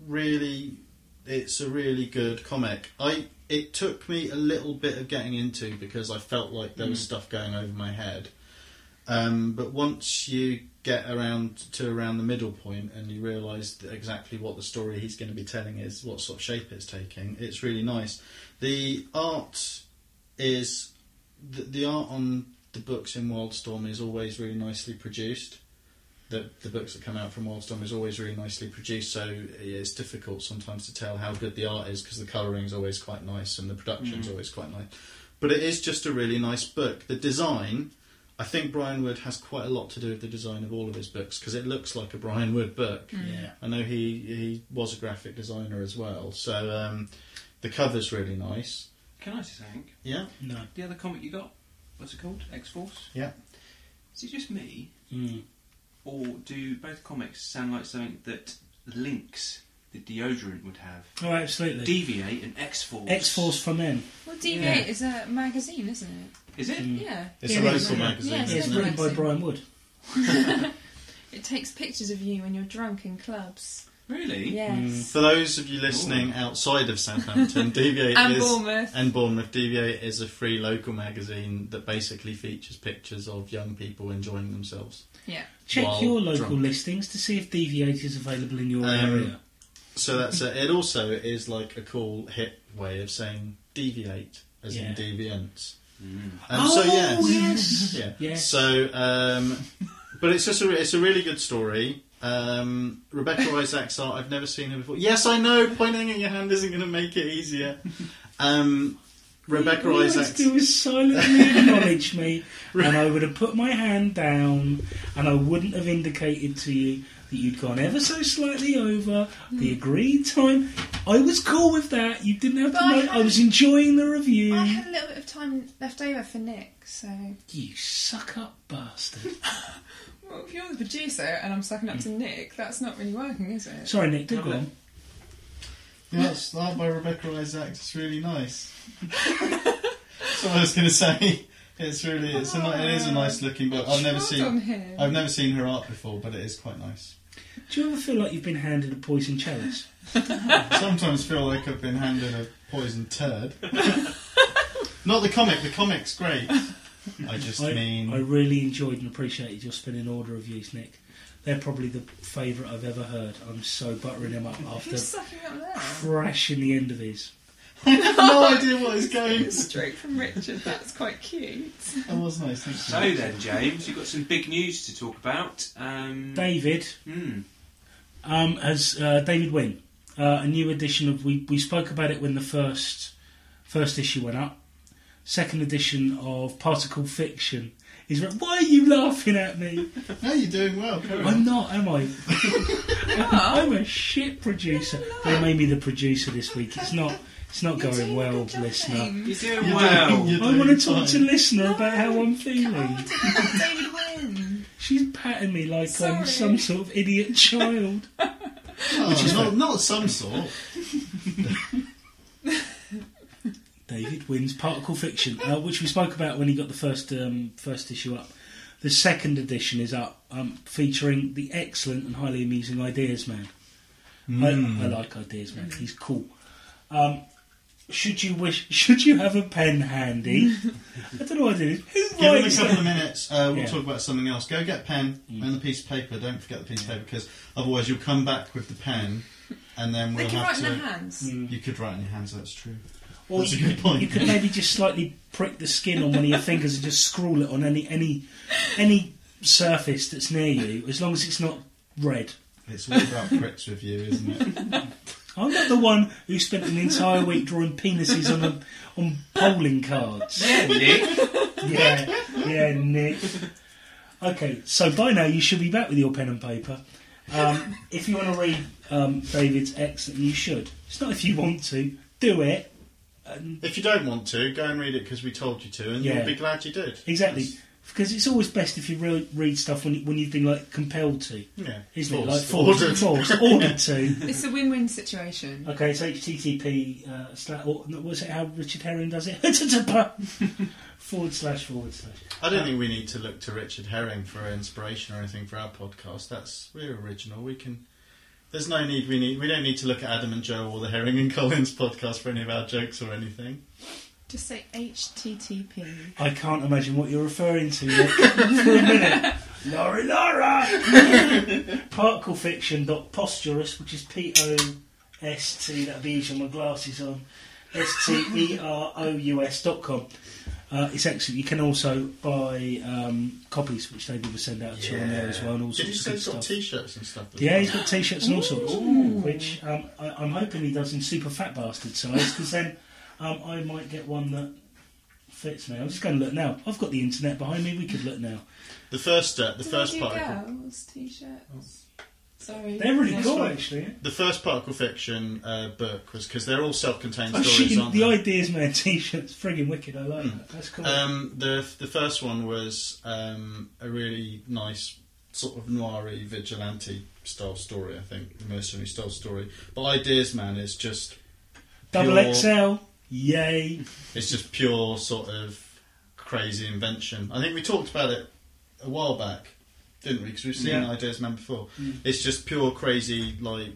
a really good comic. It took me a little bit of getting into because I felt like there was stuff going over my head. But once you get around the middle point and you realise exactly what the story he's going to be telling is, what sort of shape it's taking, it's really nice. The art on the books in Wildstorm is always really nicely produced. The books that come out from Wildstorm is always really nicely produced, so it's difficult sometimes to tell how good the art is because the colouring is always quite nice and the production is always quite nice. But it is just a really nice book. The design, I think Brian Wood has quite a lot to do with the design of all of his books because it looks like a Brian Wood book. Yeah. I know he was a graphic designer as well, so the cover's really nice. Can I just think? Yeah? No. The other comic you got, what's it called? X-Force? Yeah. Is it just me, Mm. or do both comics sound like something that Lynx, the deodorant, would have? Oh, absolutely. Deviate and X-Force. X-Force for men. Well, Deviate is a magazine, isn't it? Is it? Yeah. It's Yeah, a it is. local magazine, Yeah, it's It's a isn't written it? by Brian Wood. It takes pictures of you when you're drunk in clubs. Really? Yes. For those of you listening outside of Southampton, Deviate And is Bournemouth. and Bournemouth. Deviate is a free local magazine that basically features pictures of young people enjoying themselves. Yeah. Check While your local drunk. listings to see if Deviate is available in your Um, area. So that's it. It also is like a cool hip way of saying deviate, as in Yeah. deviance. Mm. So Oh, yes, yes. yeah. Yes. So, but it's just it's a really good story. Rebecca Isaac's art. I've never seen her before. Yes, I know. Pointing at your hand isn't going to make it easier. Rebecca All you had Isaac's. to do was silently acknowledge me, and I would have put my hand down, and I wouldn't have indicated to you that you'd gone ever so slightly over the agreed time. I was cool with that. You didn't have But to I know. I had- was enjoying the review. I had a little bit of time left over for Nick, so... You suck-up bastard. Well, if you're the producer and I'm sucking up to Nick, that's not really working, is it? Sorry, Nick, do go on. Yeah, that's art by Rebecca Isaacs. It's really nice. That's what I was going to say. It is a nice looking book. I've never seen her art before, but it is quite nice. Do you ever feel like you've been handed a poison chalice? Sometimes feel like I've been handed a poisoned turd. Not the comic. The comic's great. I really enjoyed and appreciated your spinning order reviews, Nick. They're probably the favourite I've ever heard. I'm so buttering him up after Who's sucking up there? crashing the end of his. I have no idea what is going. Straight from Richard, that's quite cute. That was nice. Thank So you. then, James, you've got some big news to talk about. David has David Wynn, a new edition of. We spoke about it when the first issue went up. Second edition of Particle Fiction is. Why are you laughing at me? No, you're doing well. Carry on. I'm not, am I? I'm a shit producer. They made me the producer this week. It's not going well, listener. You're doing You're well. doing- you're I want to talk to fine. listener about how I'm feeling. David Wynn. She's patting me like I'm Sorry. some sort of idiot child. Which is not some sort. David Wynn's Particle Fiction, which we spoke about when he got the first issue up. The second edition is up, featuring the excellent and highly amusing Ideas Man. I like Ideas Man. He's cool. Should you have a pen handy? I don't know what it is. Who Give him a writes couple that? of minutes. We'll Yeah. talk about something else. Go get pen and a piece of paper. Don't forget the piece of paper, because otherwise you'll come back with the pen, and then They we'll can have write to. in their hands. You could write in your hands. That's true. Or That's a good point. You could maybe just slightly prick the skin on one of your fingers and just scrawl it on any surface that's near you, as long as it's not red. It's all about pricks with you, isn't it? I'm not the one who spent an entire week drawing penises on polling cards. Yeah, Nick. Yeah, Nick. Okay, so by now you should be back with your pen and paper. If you want to read David's excellent, you should. It's not if you want to. Do it. If you don't want to, go and read it because we told you to, and Yeah. you'll be glad you did. Exactly. Because it's always best if you read stuff when you've been like compelled to, Yeah. isn't it? Like Ordered. ordered to. It's a win-win situation. Okay, it's HTTP what's it? How Richard Herring does it? // I don't think we need to look to Richard Herring for inspiration or anything for our podcast. We're original. We can. There's no need. We don't need to look at Adam and Joe or the Herring and Collins podcast for any of our jokes or anything. Just say HTTP. I can't imagine what you're referring to Nick, for a minute. Laura! Particle-fiction.posturous, which is P-O-S-T, that'd be easy on my glasses on, STEROUS.com. It's excellent. You can also buy copies, which David will send out to you on there as well, and all Did you sorts say of he's good got stuff. T-shirts and stuff? as Yeah, well? he's got T-shirts and all sorts, which I'm hoping he does in super fat bastard size, because then I might get one that fits me. I'm just going to look now. I've got the internet behind me. We could look now. The first Do they part. do girls' t-shirts? Sorry. They're really Yeah. cool, fine. actually. The first Particle Fiction book was because they're all self-contained Oh, stories. shit, Aren't the they? Ideas Man T-shirt's frigging wicked. I like that. That's cool. The first one was a really nice sort of noiry vigilante style story. I think mercenary style story. But Ideas Man is just Double pure- XL. Yay. It's just pure sort of crazy invention. I think we talked about it a while back. didn't we? Because we've seen Ideas Man before. It's just pure crazy,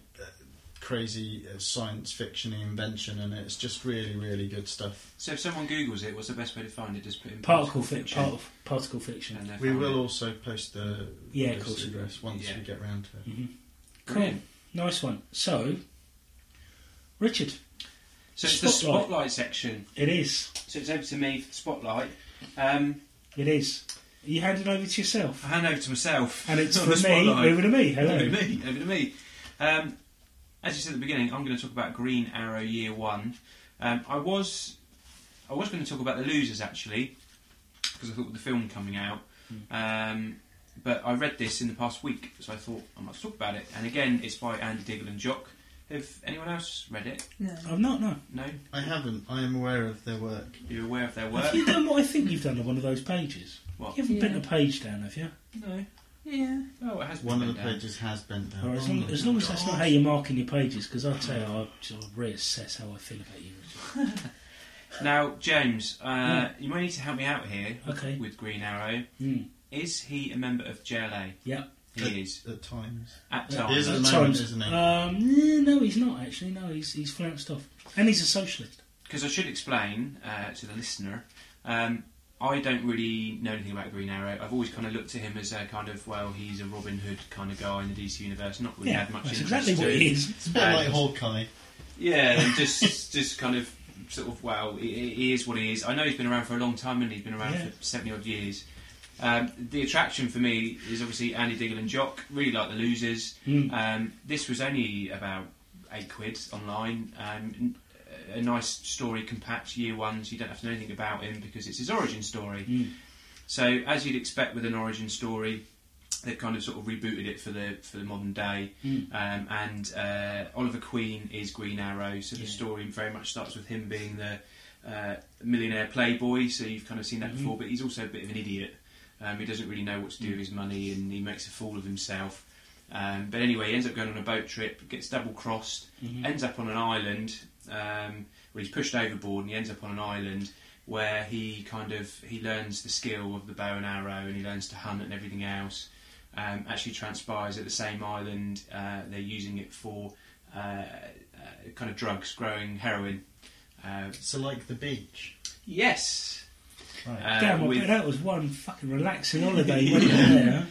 crazy science fiction invention, and it's just really, really good stuff. So if someone Googles it, what's the best way to find it? Just put in Particle fiction. and they'll We find will it. also post the Of course we address once Yeah. we get round to it. Cool. Brilliant. Nice one. So, Richard, So it's the Spotlight. spotlight section. it is. So it's over to me for the spotlight. It is. Are you handing over to yourself? I hand over to myself. And it's Not for the me, spotlight. over to me. Hello. Over to me. As you said at the beginning, I'm going to talk about Green Arrow Year 1. I was going to talk about The Losers, actually, because I thought with the film coming out. But I read this in the past week, so I thought I might talk about it. And again, it's by Andy Diggle and Jock. Have anyone else read it? No. I've not, no. No? I haven't. I am aware of their work. You're aware of their work? Have you done what I think you've done on one of those pages? What? You haven't Yeah. bent a page down, have you? No. Yeah. Oh, it has been One of the bent down. pages has bent down. All right, as Oh long, my as long as that's God. not how you're marking your pages, because I'll tell you, I'll reassess how I feel about you, Richard. Now, James, you might need to help me out here Okay. with Green Arrow. Mm. Is he a member of JLA? Yeah. He is. At times. At Yeah. times. He is at the At moment, times. isn't he? No, he's not actually. No, he's flounced off, and he's a socialist. Because I should explain to the listener, I don't really know anything about Green Arrow. I've always kind of looked at him as a kind of, well, he's a Robin Hood kind of guy in the DC universe. Not really had much that's interest exactly what to he him. is. It's a bit like Hawkeye. Yeah, and just kind of sort of, well, he is what he is. I know he's been around for a long time, and he's been around Yeah. for 70 odd years. The attraction for me is obviously Andy Diggle and Jock. Really like The Losers. This was only about £8 online. A nice story, compact, year one, so you don't have to know anything about him because it's his origin story. So, as you'd expect with an origin story, they've kind of sort of rebooted it for the modern day. And Oliver Queen is Green Arrow, so the story very much starts with him being the millionaire playboy. So you've kind of seen that before, but he's also a bit of an idiot. He doesn't really know what to do with his money, and he makes a fool of himself. But anyway, he ends up going on a boat trip, gets double crossed, ends up on an island. Where he's pushed overboard, and he ends up on an island where he learns the skill of the bow and arrow, and he learns to hunt and everything else. Actually transpires at the same island they're using it for kind of drugs, growing heroin. So like the beach. Yes. Right. Damn, I with- bet that was one fucking relaxing holiday you went on there.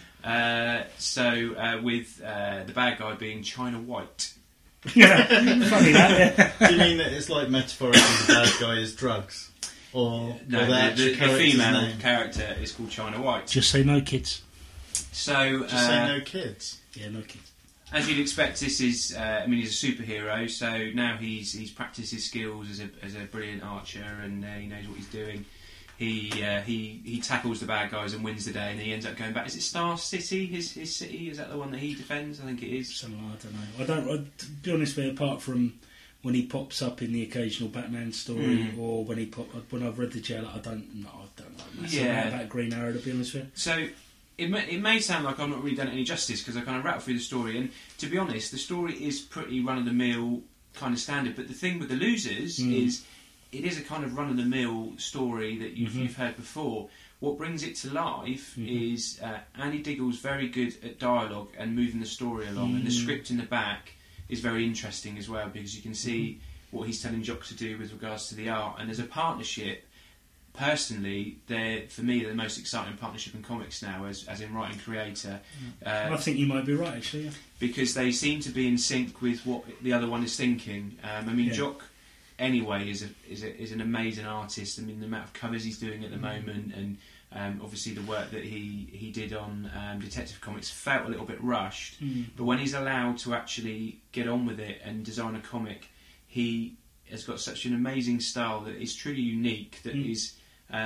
With the bad guy being China White. Yeah, funny that. Yeah. Do you mean that it's like metaphorically the bad guy is drugs? Or No, the actual the character's female name? character is called China White. Just say no, kids. So Just say no kids. Yeah, no kids. as you'd expect, this is. He's a superhero, so now he's practiced his skills as a brilliant archer, and he knows what he's doing. He tackles the bad guys and wins the day, and he ends up going back. Is it Star City? His city, is that the one that he defends? I think it is. Something like, I don't know. To be honest with you, apart from when he pops up in the occasional Batman story, or when I've read the jail, I don't know massive amount about Green Arrow, to be honest with you. So it may sound like I've not really done it any justice because I kind of rattle through the story, and to be honest, the story is pretty run of the mill, kind of standard. But the thing with The Losers is it is a kind of run of the mill story that you've heard before. What brings it to life is Andy Diggle's very good at dialogue and moving the story along, and the script in the back is very interesting as well because you can see what he's telling Jock to do with regards to the art. And as a partnership, personally, they're for me the most exciting partnership in comics now, as in writing creator. I think you might be right, actually. Yeah. Because they seem to be in sync with what the other one is thinking. Jock, anyway, is an amazing artist. I mean, the amount of covers he's doing at the moment, and obviously the work that he did on Detective Comics felt a little bit rushed. But when he's allowed to actually get on with it and design a comic, he has got such an amazing style that is truly unique, that is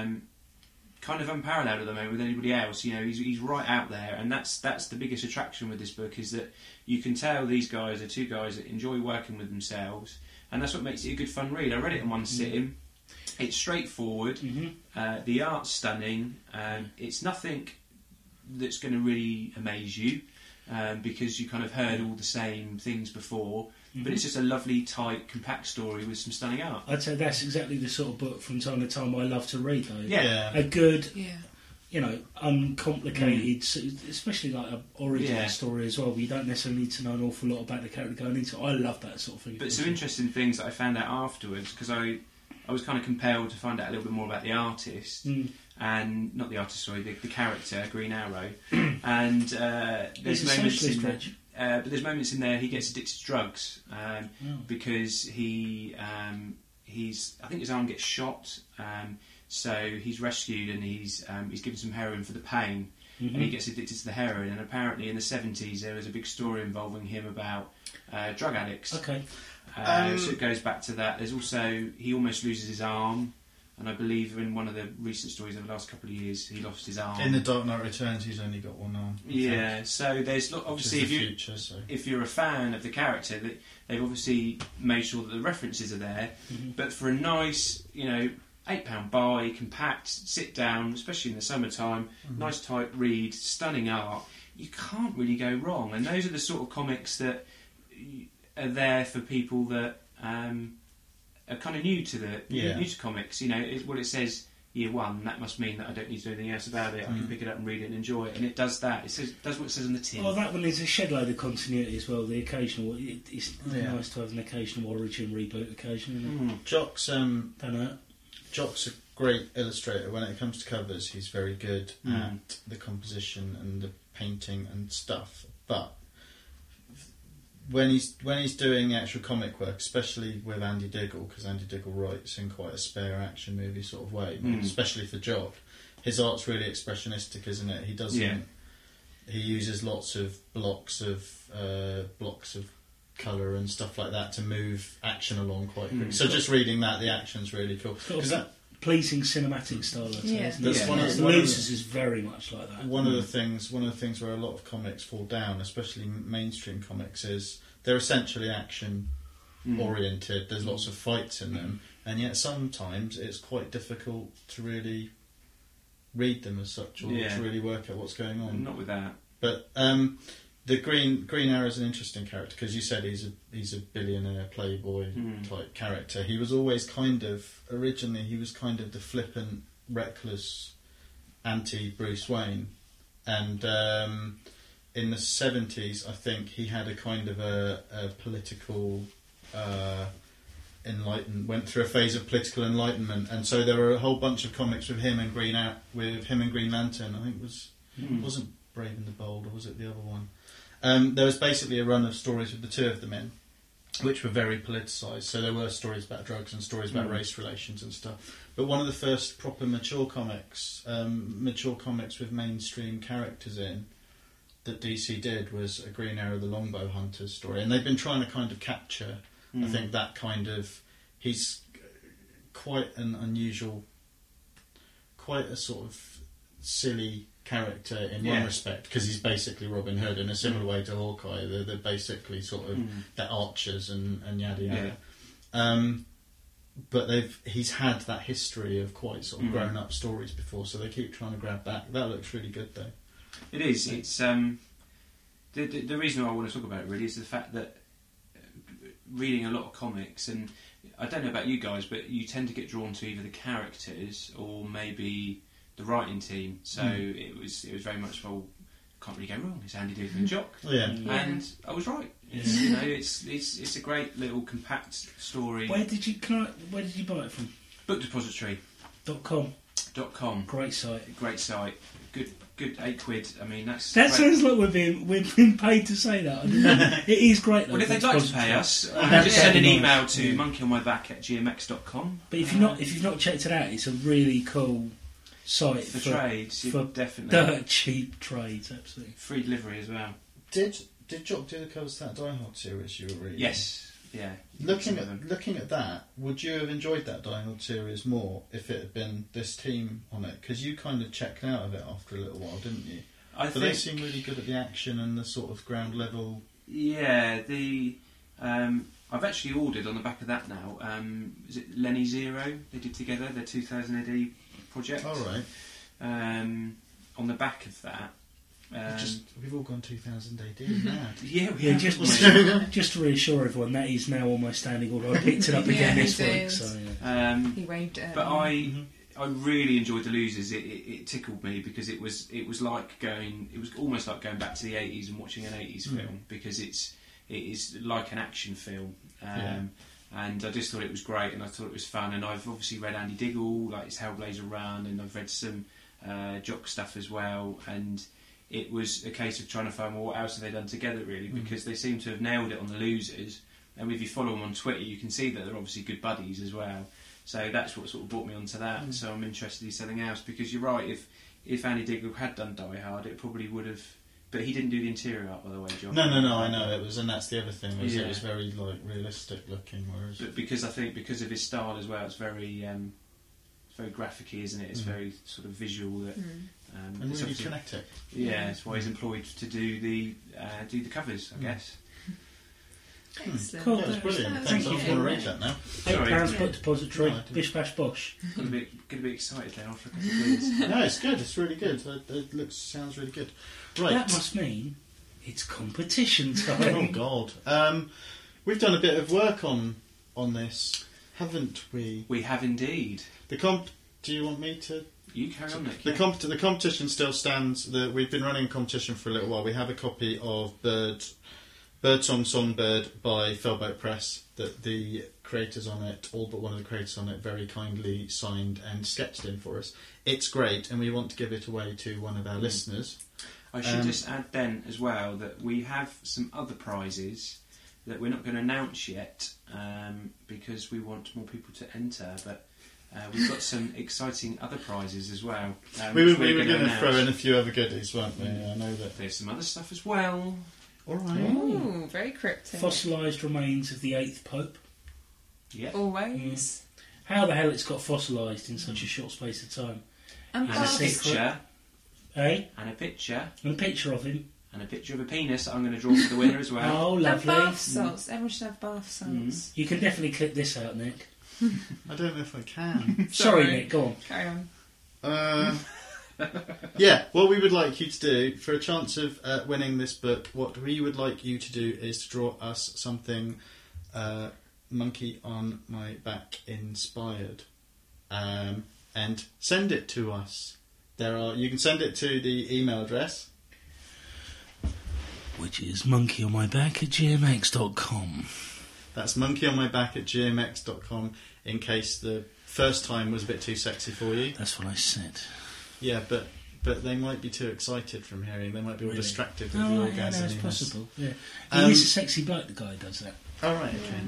kind of unparalleled at the moment with anybody else. You know, he's right out there, and that's the biggest attraction with this book, is that you can tell these guys are two guys that enjoy working with themselves, and that's what makes it a good fun read. I read it in one sitting. It's straightforward. The art's stunning. It's nothing that's going to really amaze you because you kind of heard all the same things before. But it's just a lovely, tight, compact story with some stunning art. I'd say that's exactly the sort of book from time to time I love to read, though. Yeah. A good, uncomplicated, especially like an origin story as well. Where you don't necessarily need to know an awful lot about the character going into it. I love that sort of thing. But some interesting things that I found out afterwards, because I was kind of compelled to find out a little bit more about the artist, and not the artist, sorry, the character, Green Arrow. And there's moments in but there's moments in there he gets addicted to drugs because he's I think his arm gets shot. So he's rescued and he's given some heroin for the pain, and he gets addicted to the heroin. And apparently in the 70s there was a big story involving him about drug addicts. Okay. So it goes back to that. There's also, he almost loses his arm, and I believe in one of the recent stories of the last couple of years he lost his arm. In The Dark Knight Returns he's only got one arm. Yeah, so there's obviously if you're a fan of the character, that they've obviously made sure that the references are there, but for a nice, £8 buy, compact, sit down, especially in the summertime, nice tight read, stunning art, you can't really go wrong. And those are the sort of comics that are there for people that are kind of new to comics. It says year one, that must mean that I don't need to do anything else about it. I can pick it up and read it and enjoy it, and it does that. Does what it says on the tin. Well, that one is a shed load of continuity as well. The occasional, it's nice to have an occasional origin reboot occasionally. Jock's Jock's a great illustrator. When it comes to covers, he's very good at the composition and the painting and stuff. But when he's doing actual comic work, especially with Andy Diggle, because Andy Diggle writes in quite a spare action movie sort of way, especially for Jock, his art's really expressionistic, isn't it? He doesn't. Yeah. He uses lots of blocks of colour and stuff like that to move action along quite quickly. So just reading that, the action's really cool. Because that pleasing cinematic style. Losers is very much like that. One of the things where a lot of comics fall down, especially mainstream comics, is they're essentially action oriented. There's lots of fights in them, and yet sometimes it's quite difficult to really read them as such, or to really work out what's going on. Not with that, but. The Green Arrow is an interesting character because you said he's a billionaire playboy type character. He was always originally the flippant, reckless anti-Bruce Wayne, and in the 70s I think he had a kind of a political went through a phase of political enlightenment, and so there were a whole bunch of comics with him and Green Lantern. I think it wasn't Brave and the Bold, or was it the other one? There was basically a run of stories with the two of them in, which were very politicised. So there were stories about drugs and stories about race relations and stuff. But one of the first proper mature comics with mainstream characters in, that DC did was a Green Arrow, the Longbow Hunters story. And they've been trying to kind of capture, I think, that kind of... He's quite an unusual, quite a sort of silly character in one respect, because he's basically Robin Hood in a similar way to Hawkeye. They're basically sort of they're archers and yada yada. But he's had that history of quite sort of grown up stories before, so they keep trying to grab back. That looks really good though. It is. It's the reason I want to talk about it really is the fact that reading a lot of comics, and I don't know about you guys, but you tend to get drawn to either the characters or maybe the writing team. So it was very much, well, can't really go wrong. It's Andy Diggle and Jock, and I was right. It's a great little compact story. Where did you buy it from? Bookdepository.com. Great site. Good £8. I mean, that great. Sounds like we've been paid to say that. It is great though. Well, if they'd like to pay us, just send an email to monkeyonmyback@gmx.com. But if you've not checked it out, it's a really cool site for trades, for definitely dirt cheap trades, absolutely. Free delivery as well. Did Jock do the covers to that Die Hard series you were reading? Yes. Yeah. Looking at that, would you have enjoyed that Die Hard series more if it had been this team on it? Because you kind of checked out of it after a little while, didn't you? But they seem really good at the action and the sort of ground level. Yeah, I've actually ordered on the back of that now. Is it Lenny Zero? They did together their 2000 AD project. All right. On the back of that. We've all gone 2000 AD mad. Yeah, just to reassure everyone, that is now on my standing order. I picked it up again this week. So, he waved it. But I I really enjoyed the Losers. It tickled me because it was almost like going back to the 80s and watching an 80s film, because it is like an action film. And I just thought it was great, and I thought it was fun. And I've obviously read Andy Diggle, like his Hellblazer run, and I've read some Jock stuff as well. And it was a case of trying to find, well, what else have they done together, really? Because they seem to have nailed it on the Losers. And if you follow them on Twitter, you can see that they're obviously good buddies as well. So that's what sort of brought me onto that. So I'm interested in something else, because you're right. If Andy Diggle had done Die Hard, it probably would have. But he didn't do the interior art, by the way, John. No, I know it was, and that's the other thing. It was very like realistic looking. Whereas, but because because of his style as well, it's very graphic-y, isn't it? It's very sort of visual. And really kinetic. Yeah, that's why he's employed to do the covers, I guess. Excellent. Cool. That was brilliant. That was Thanks, I really want to good. read that now. £8 book depository. No, I didn't. Bish bash bosh. Going to be excited now after a couple of years. No, it's good. It's really good. It sounds really good. Right. That must mean it's competition Oh time. God. We've done a bit of work on this, haven't we? We have indeed. Do you want me to? You carry on, Nick. The competition still stands. We've been running a competition for a little while. We have a copy of Birdsong Songbird by Fellboat Press that the creators on it, all but one of the creators on it, very kindly signed and sketched in for us. It's great, and we want to give it away to one of our listeners. I should just add then as well that we have some other prizes that we're not going to announce yet because we want more people to enter, but we've got some exciting other prizes as well. We were going to throw in a few other goodies, weren't we? I know that. There's some other stuff as well. All right. Ooh, very cryptic. Fossilised remains of the 8th Pope. Yep. Always. How the hell it's got fossilised in such a short space of time? And And a baths. picture. Eh? And a picture. And a picture of him. And a picture of a penis that I'm going to draw for the winner as well. Oh, And lovely. bath salts. Everyone should have bath salts. You can definitely clip this out, Nick. I don't know if I can. Sorry, Sorry. Nick, go on. Carry on. Yeah, what we would like you to do for a chance of winning this book, what we would like you to do is to draw us something Monkey on My Back inspired, and send it to us. You can send it to the email address, Which is monkeyonmyback@gmx.com. That's monkeyonmyback@gmx.com, in case the first time was a bit too sexy for you. That's what I said. Yeah, but they might be too excited from hearing. They might be all Really? distracted with the Oh, yeah, orgasm. no, it's in possible. Yeah. Um, He is a sexy bloke, the guy who does that. this. All right, okay.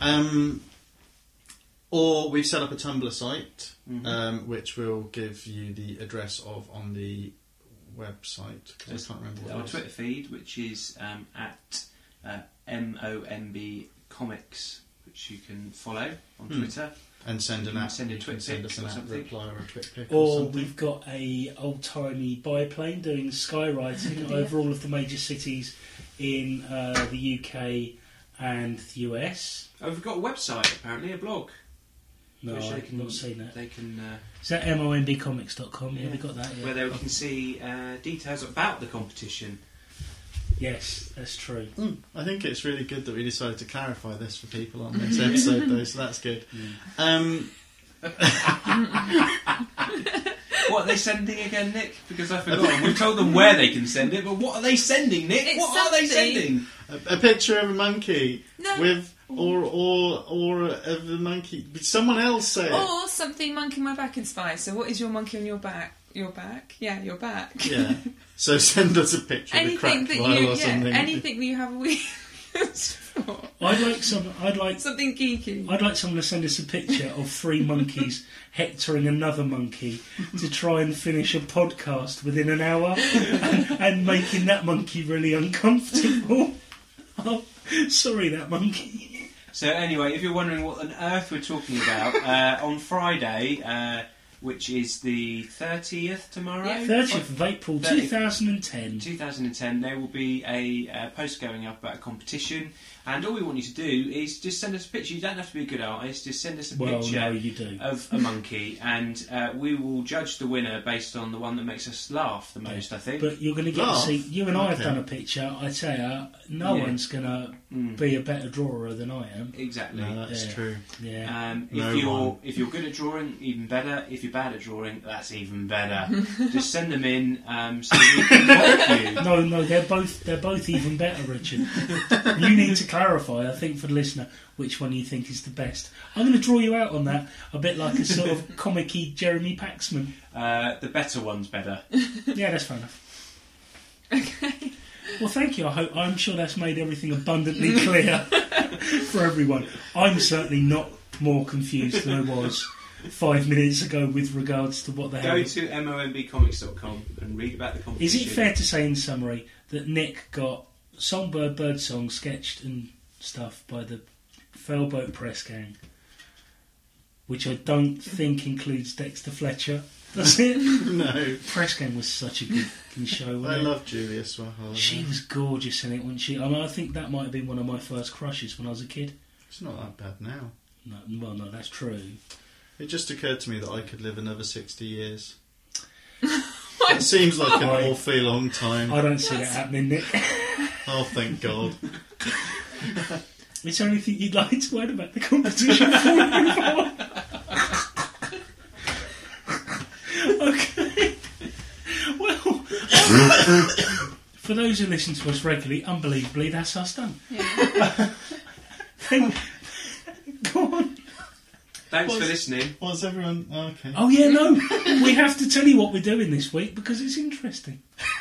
Or we've set up a Tumblr site, which we'll give you the address of on the website, because I can't remember what Our it is. Twitter feed, which is at MOMB Comics, which you can follow on Twitter. And send an You can app. send a you can twit send pic us an or app something. reply or a twit pic or Or something. we've got a old-timey biplane doing skywriting over all of the major cities in the UK and the US. Oh, we've got a website, apparently, a blog. No, which I've not seen that. They can, Is that mombcomics.com? Yeah, we got that. where Yeah. they can see details about the competition. Yes, that's true. I think it's really good that we decided to clarify this for people on this episode, though, so that's good. What are they sending again, Nick? Because I forgot. We've told them where they can send it, but what are they sending, Nick? It's What are they something. sending? A picture of a monkey No. with, or of a monkey. Someone else say it. Or something monkey on my back inspired. So what is your monkey on your back? Your back? Yeah, your back. Yeah. So send us a picture of a Anything cracked that vial you, or something. anything that you have a weakness for. I'd like Something geeky. I'd like someone to send us a picture of 3 monkeys hectoring another monkey to try and finish a podcast within an hour and making that monkey really uncomfortable. Oh, sorry, that monkey. So anyway, if you're wondering what on earth we're talking about, on Friday, which is the 30th tomorrow, Yeah. 30th of April 30th. 2010. 2010, there will be a post going up about a competition, and all we want you to do is just send us a picture. You don't have to be a good artist, just send us a Well, picture no, you do. of a monkey, and we will judge the winner based on the one that makes us laugh the most, I think. But you're going to get to Laugh? see. You and I have Okay. done a picture. I tell you, no Yeah. one's going to be a better drawer than I am. Exactly. No, that's Yeah. true. Yeah. No one. If you're good at drawing, even better. If you're bad at drawing, that's even better. Just send them in so we can mock you. No, they're both even better, Richard. You need to clarify, I think, for the listener, which one you think is the best. I'm going to draw you out on that, a bit like a sort of comic-y Jeremy Paxman. The better one's better. Yeah, that's fair enough. Okay. Well, thank you. I'm sure that's made everything abundantly clear for everyone. I'm certainly not more confused than I was 5 minutes ago with regards to what the hell. Go to mombcomics.com and read about the competition. Is it fair to say, in summary, that Nick got Songbird Birdsong sketched and stuff by the Failboat Press Gang, which I don't think includes Dexter Fletcher? Does it? No. Press Gang was such a good show. I Wasn't it? love Julia Swahili. She was gorgeous in it, wasn't she? I mean, I think that might have been one of my first crushes when I was a kid. It's not that bad now. No, well, no, that's true. It just occurred to me that I could live another 60 years. It seems like an awfully long time. I don't see that happening, Nick. Oh, thank God. Is there anything you'd like to add about the competition before we move on? Okay. Well, for those who listen to us regularly, unbelievably, that's us done. Yeah. Go on. Thanks for listening. What's everyone... Oh, okay. Oh, yeah, no. We have to tell you what we're doing this week because it's interesting.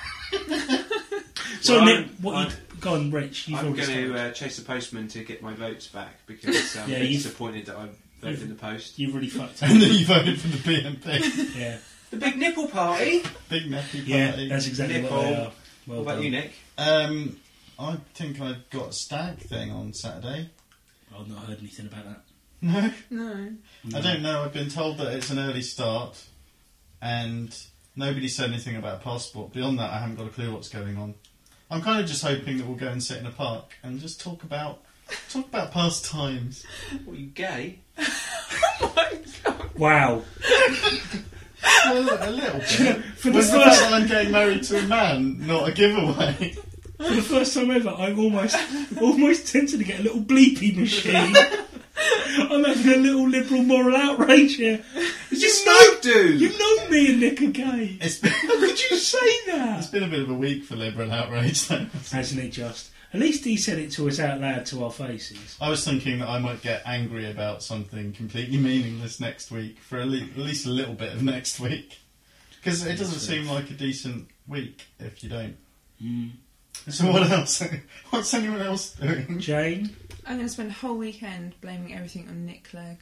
So, Well, Nick, go on, Rich. You've I'm already going started. to chase the postman to get my votes back because I'm Yeah, disappointed that I voted in the post. You've really fucked up. And then you voted for the BNP. Yeah. The big nipple party. Big nappy party. Yeah, that's exactly what they are. Well What about done. you, Nick? I think I've got a stag thing on Saturday. I've not heard anything about that. No? No. I don't know. I've been told that it's an early start and nobody said anything about passport. Beyond that, I haven't got a clue what's going on. I'm kind of just hoping that we'll go and sit in a park and just talk about past times. What, are you gay? Wow. Well, a little bit. For the Was the fact first that I'm getting married to a man not a giveaway? For the first time ever, I'm almost tempted to get a little bleepy machine. I'm having a little liberal moral outrage here. It's no, dude. You know me and Nick are gay. It's been, How could you say it's that? been a bit of a week for liberal outrage, though. Hasn't it just? At least he said it to us out loud to our faces. I was thinking that I might get angry about something completely meaningless next week for at least a little bit of next week. Because it doesn't seem like a decent week if you don't. Mm. So what else? What's anyone else doing? Jane? I'm going to spend a whole weekend blaming everything on Nick Clegg.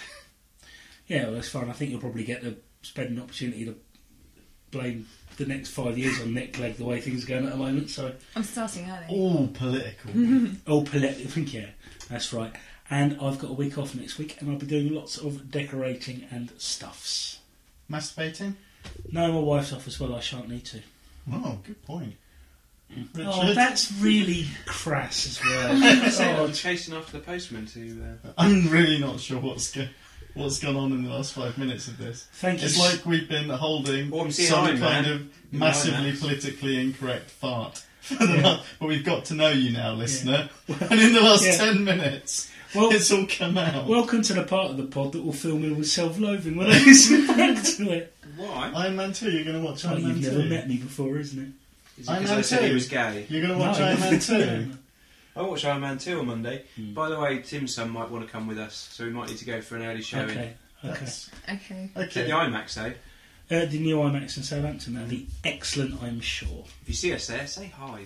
Yeah, well, that's fine. I think you'll probably get to spend an opportunity to blame the next 5 years on Nick Clegg the way things are going at the moment. So I'm starting early. All political. all political, yeah, that's right. And I've got a week off next week, and I'll be doing lots of decorating and stuffs. Masturbating? No, my wife's off as well. I shan't need to. Oh, good point. Richard? Oh, that's really crass as well. I'm chasing after the postman to... I'm really not sure what's gone on in the last 5 minutes of this. Thank you. It's like we've been holding Oh, I'm seeing some Iron kind Man. of massively politically incorrect fart. But we've got to know you now, listener. And in the last 10 minutes, Well, it's all come out. welcome to the part of the pod that will fill me with self-loathing when I listen back to it. Why? Iron Man 2, you're going to watch Oh, Iron Man you've 2. never met me before, isn't it? Is it Iron because I Man said he 2? was gay? You're going to watch No, Iron Man 2? no. I watched Iron Man 2 on Monday. By the way, Tim's son might want to come with us, so we might need to go for an early showing. Okay. That's- Okay. At the Okay. IMAX, though. The new IMAX in Southampton, that'll be excellent, I'm sure. If you see us there, say hi.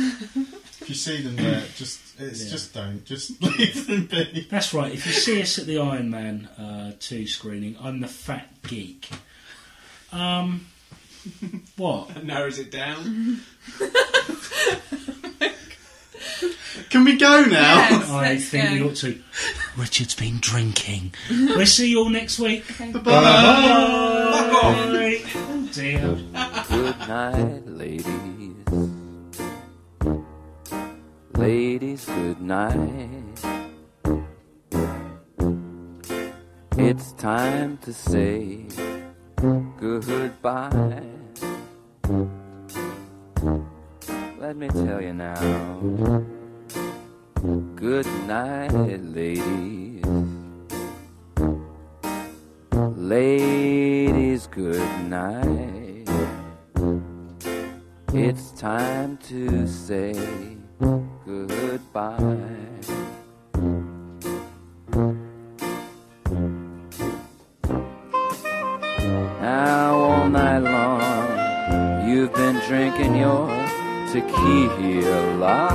If you see them there, just don't. Just leave them be. That's right, if you see us at the Iron Man 2 screening, I'm the fat geek. What? That narrows it down. Can we go now? Yes, I let's think go. we ought to. Richard's been drinking. We'll see you all next week. Okay. Fuck off! Oh dear. Good night, ladies. Ladies, good night. It's time to say goodbye. Let me tell you now. Good night, ladies. Ladies, good night. It's time to say goodbye. Now all night long you've been drinking your tequila,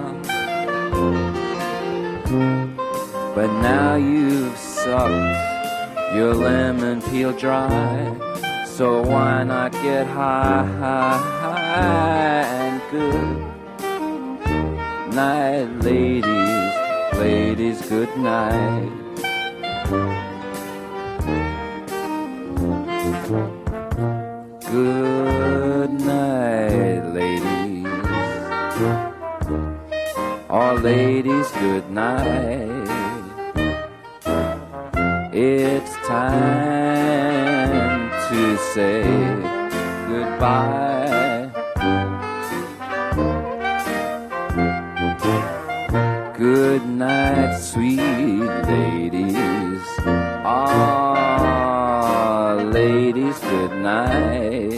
but now you've sucked your lemon peel dry. So why not get high, and good night, ladies, ladies, good night. Good night, ladies. All ladies, good night. It's time to say goodbye. Good night, sweet ladies. Ah, ladies, good night.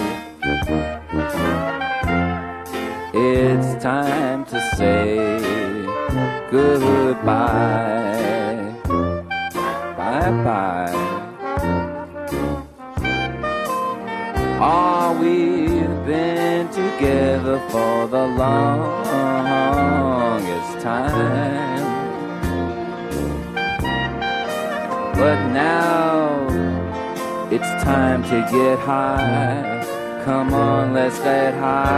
It's time to say goodbye. Bye-bye. Oh, we've been together for the longest time, but now it's time to get high. Come on, let's get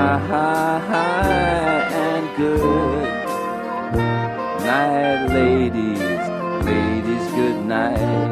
high, and good night, ladies, ladies, good night.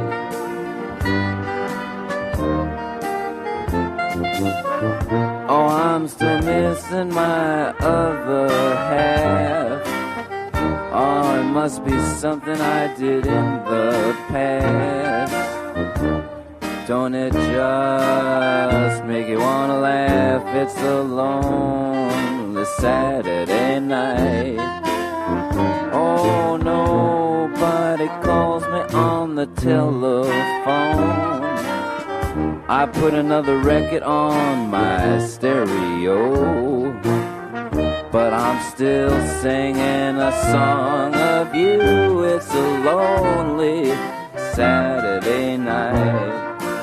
Oh, I'm still missing my other half. Oh, it must be something I did in the past. Don't it just make you wanna laugh? It's a lonely Saturday night. Oh, nobody calls me on the telephone. I put another record on my stereo, but I'm still singing a song of you. It's a lonely Saturday night.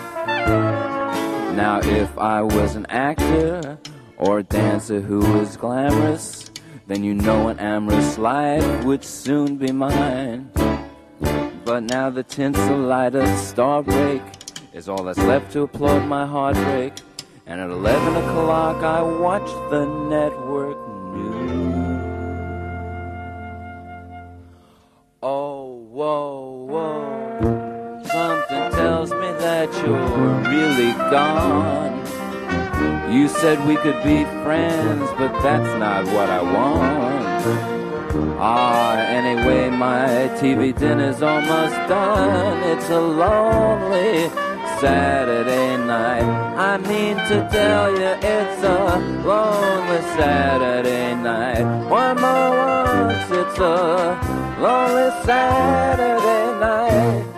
Now if I was an actor or a dancer who was glamorous, then you know an amorous life would soon be mine. But now the tinsel light of Star Break is all that's left to applaud my heartbreak. And at 11 o'clock I watch the network news. Oh, whoa, whoa. Something tells me that you're really gone. You said we could be friends, but that's not what I want. Ah, anyway, my TV dinner's almost done. It's a lonely Saturday night. I mean to tell you, it's a lonely Saturday night. One more once, it's a lonely Saturday night.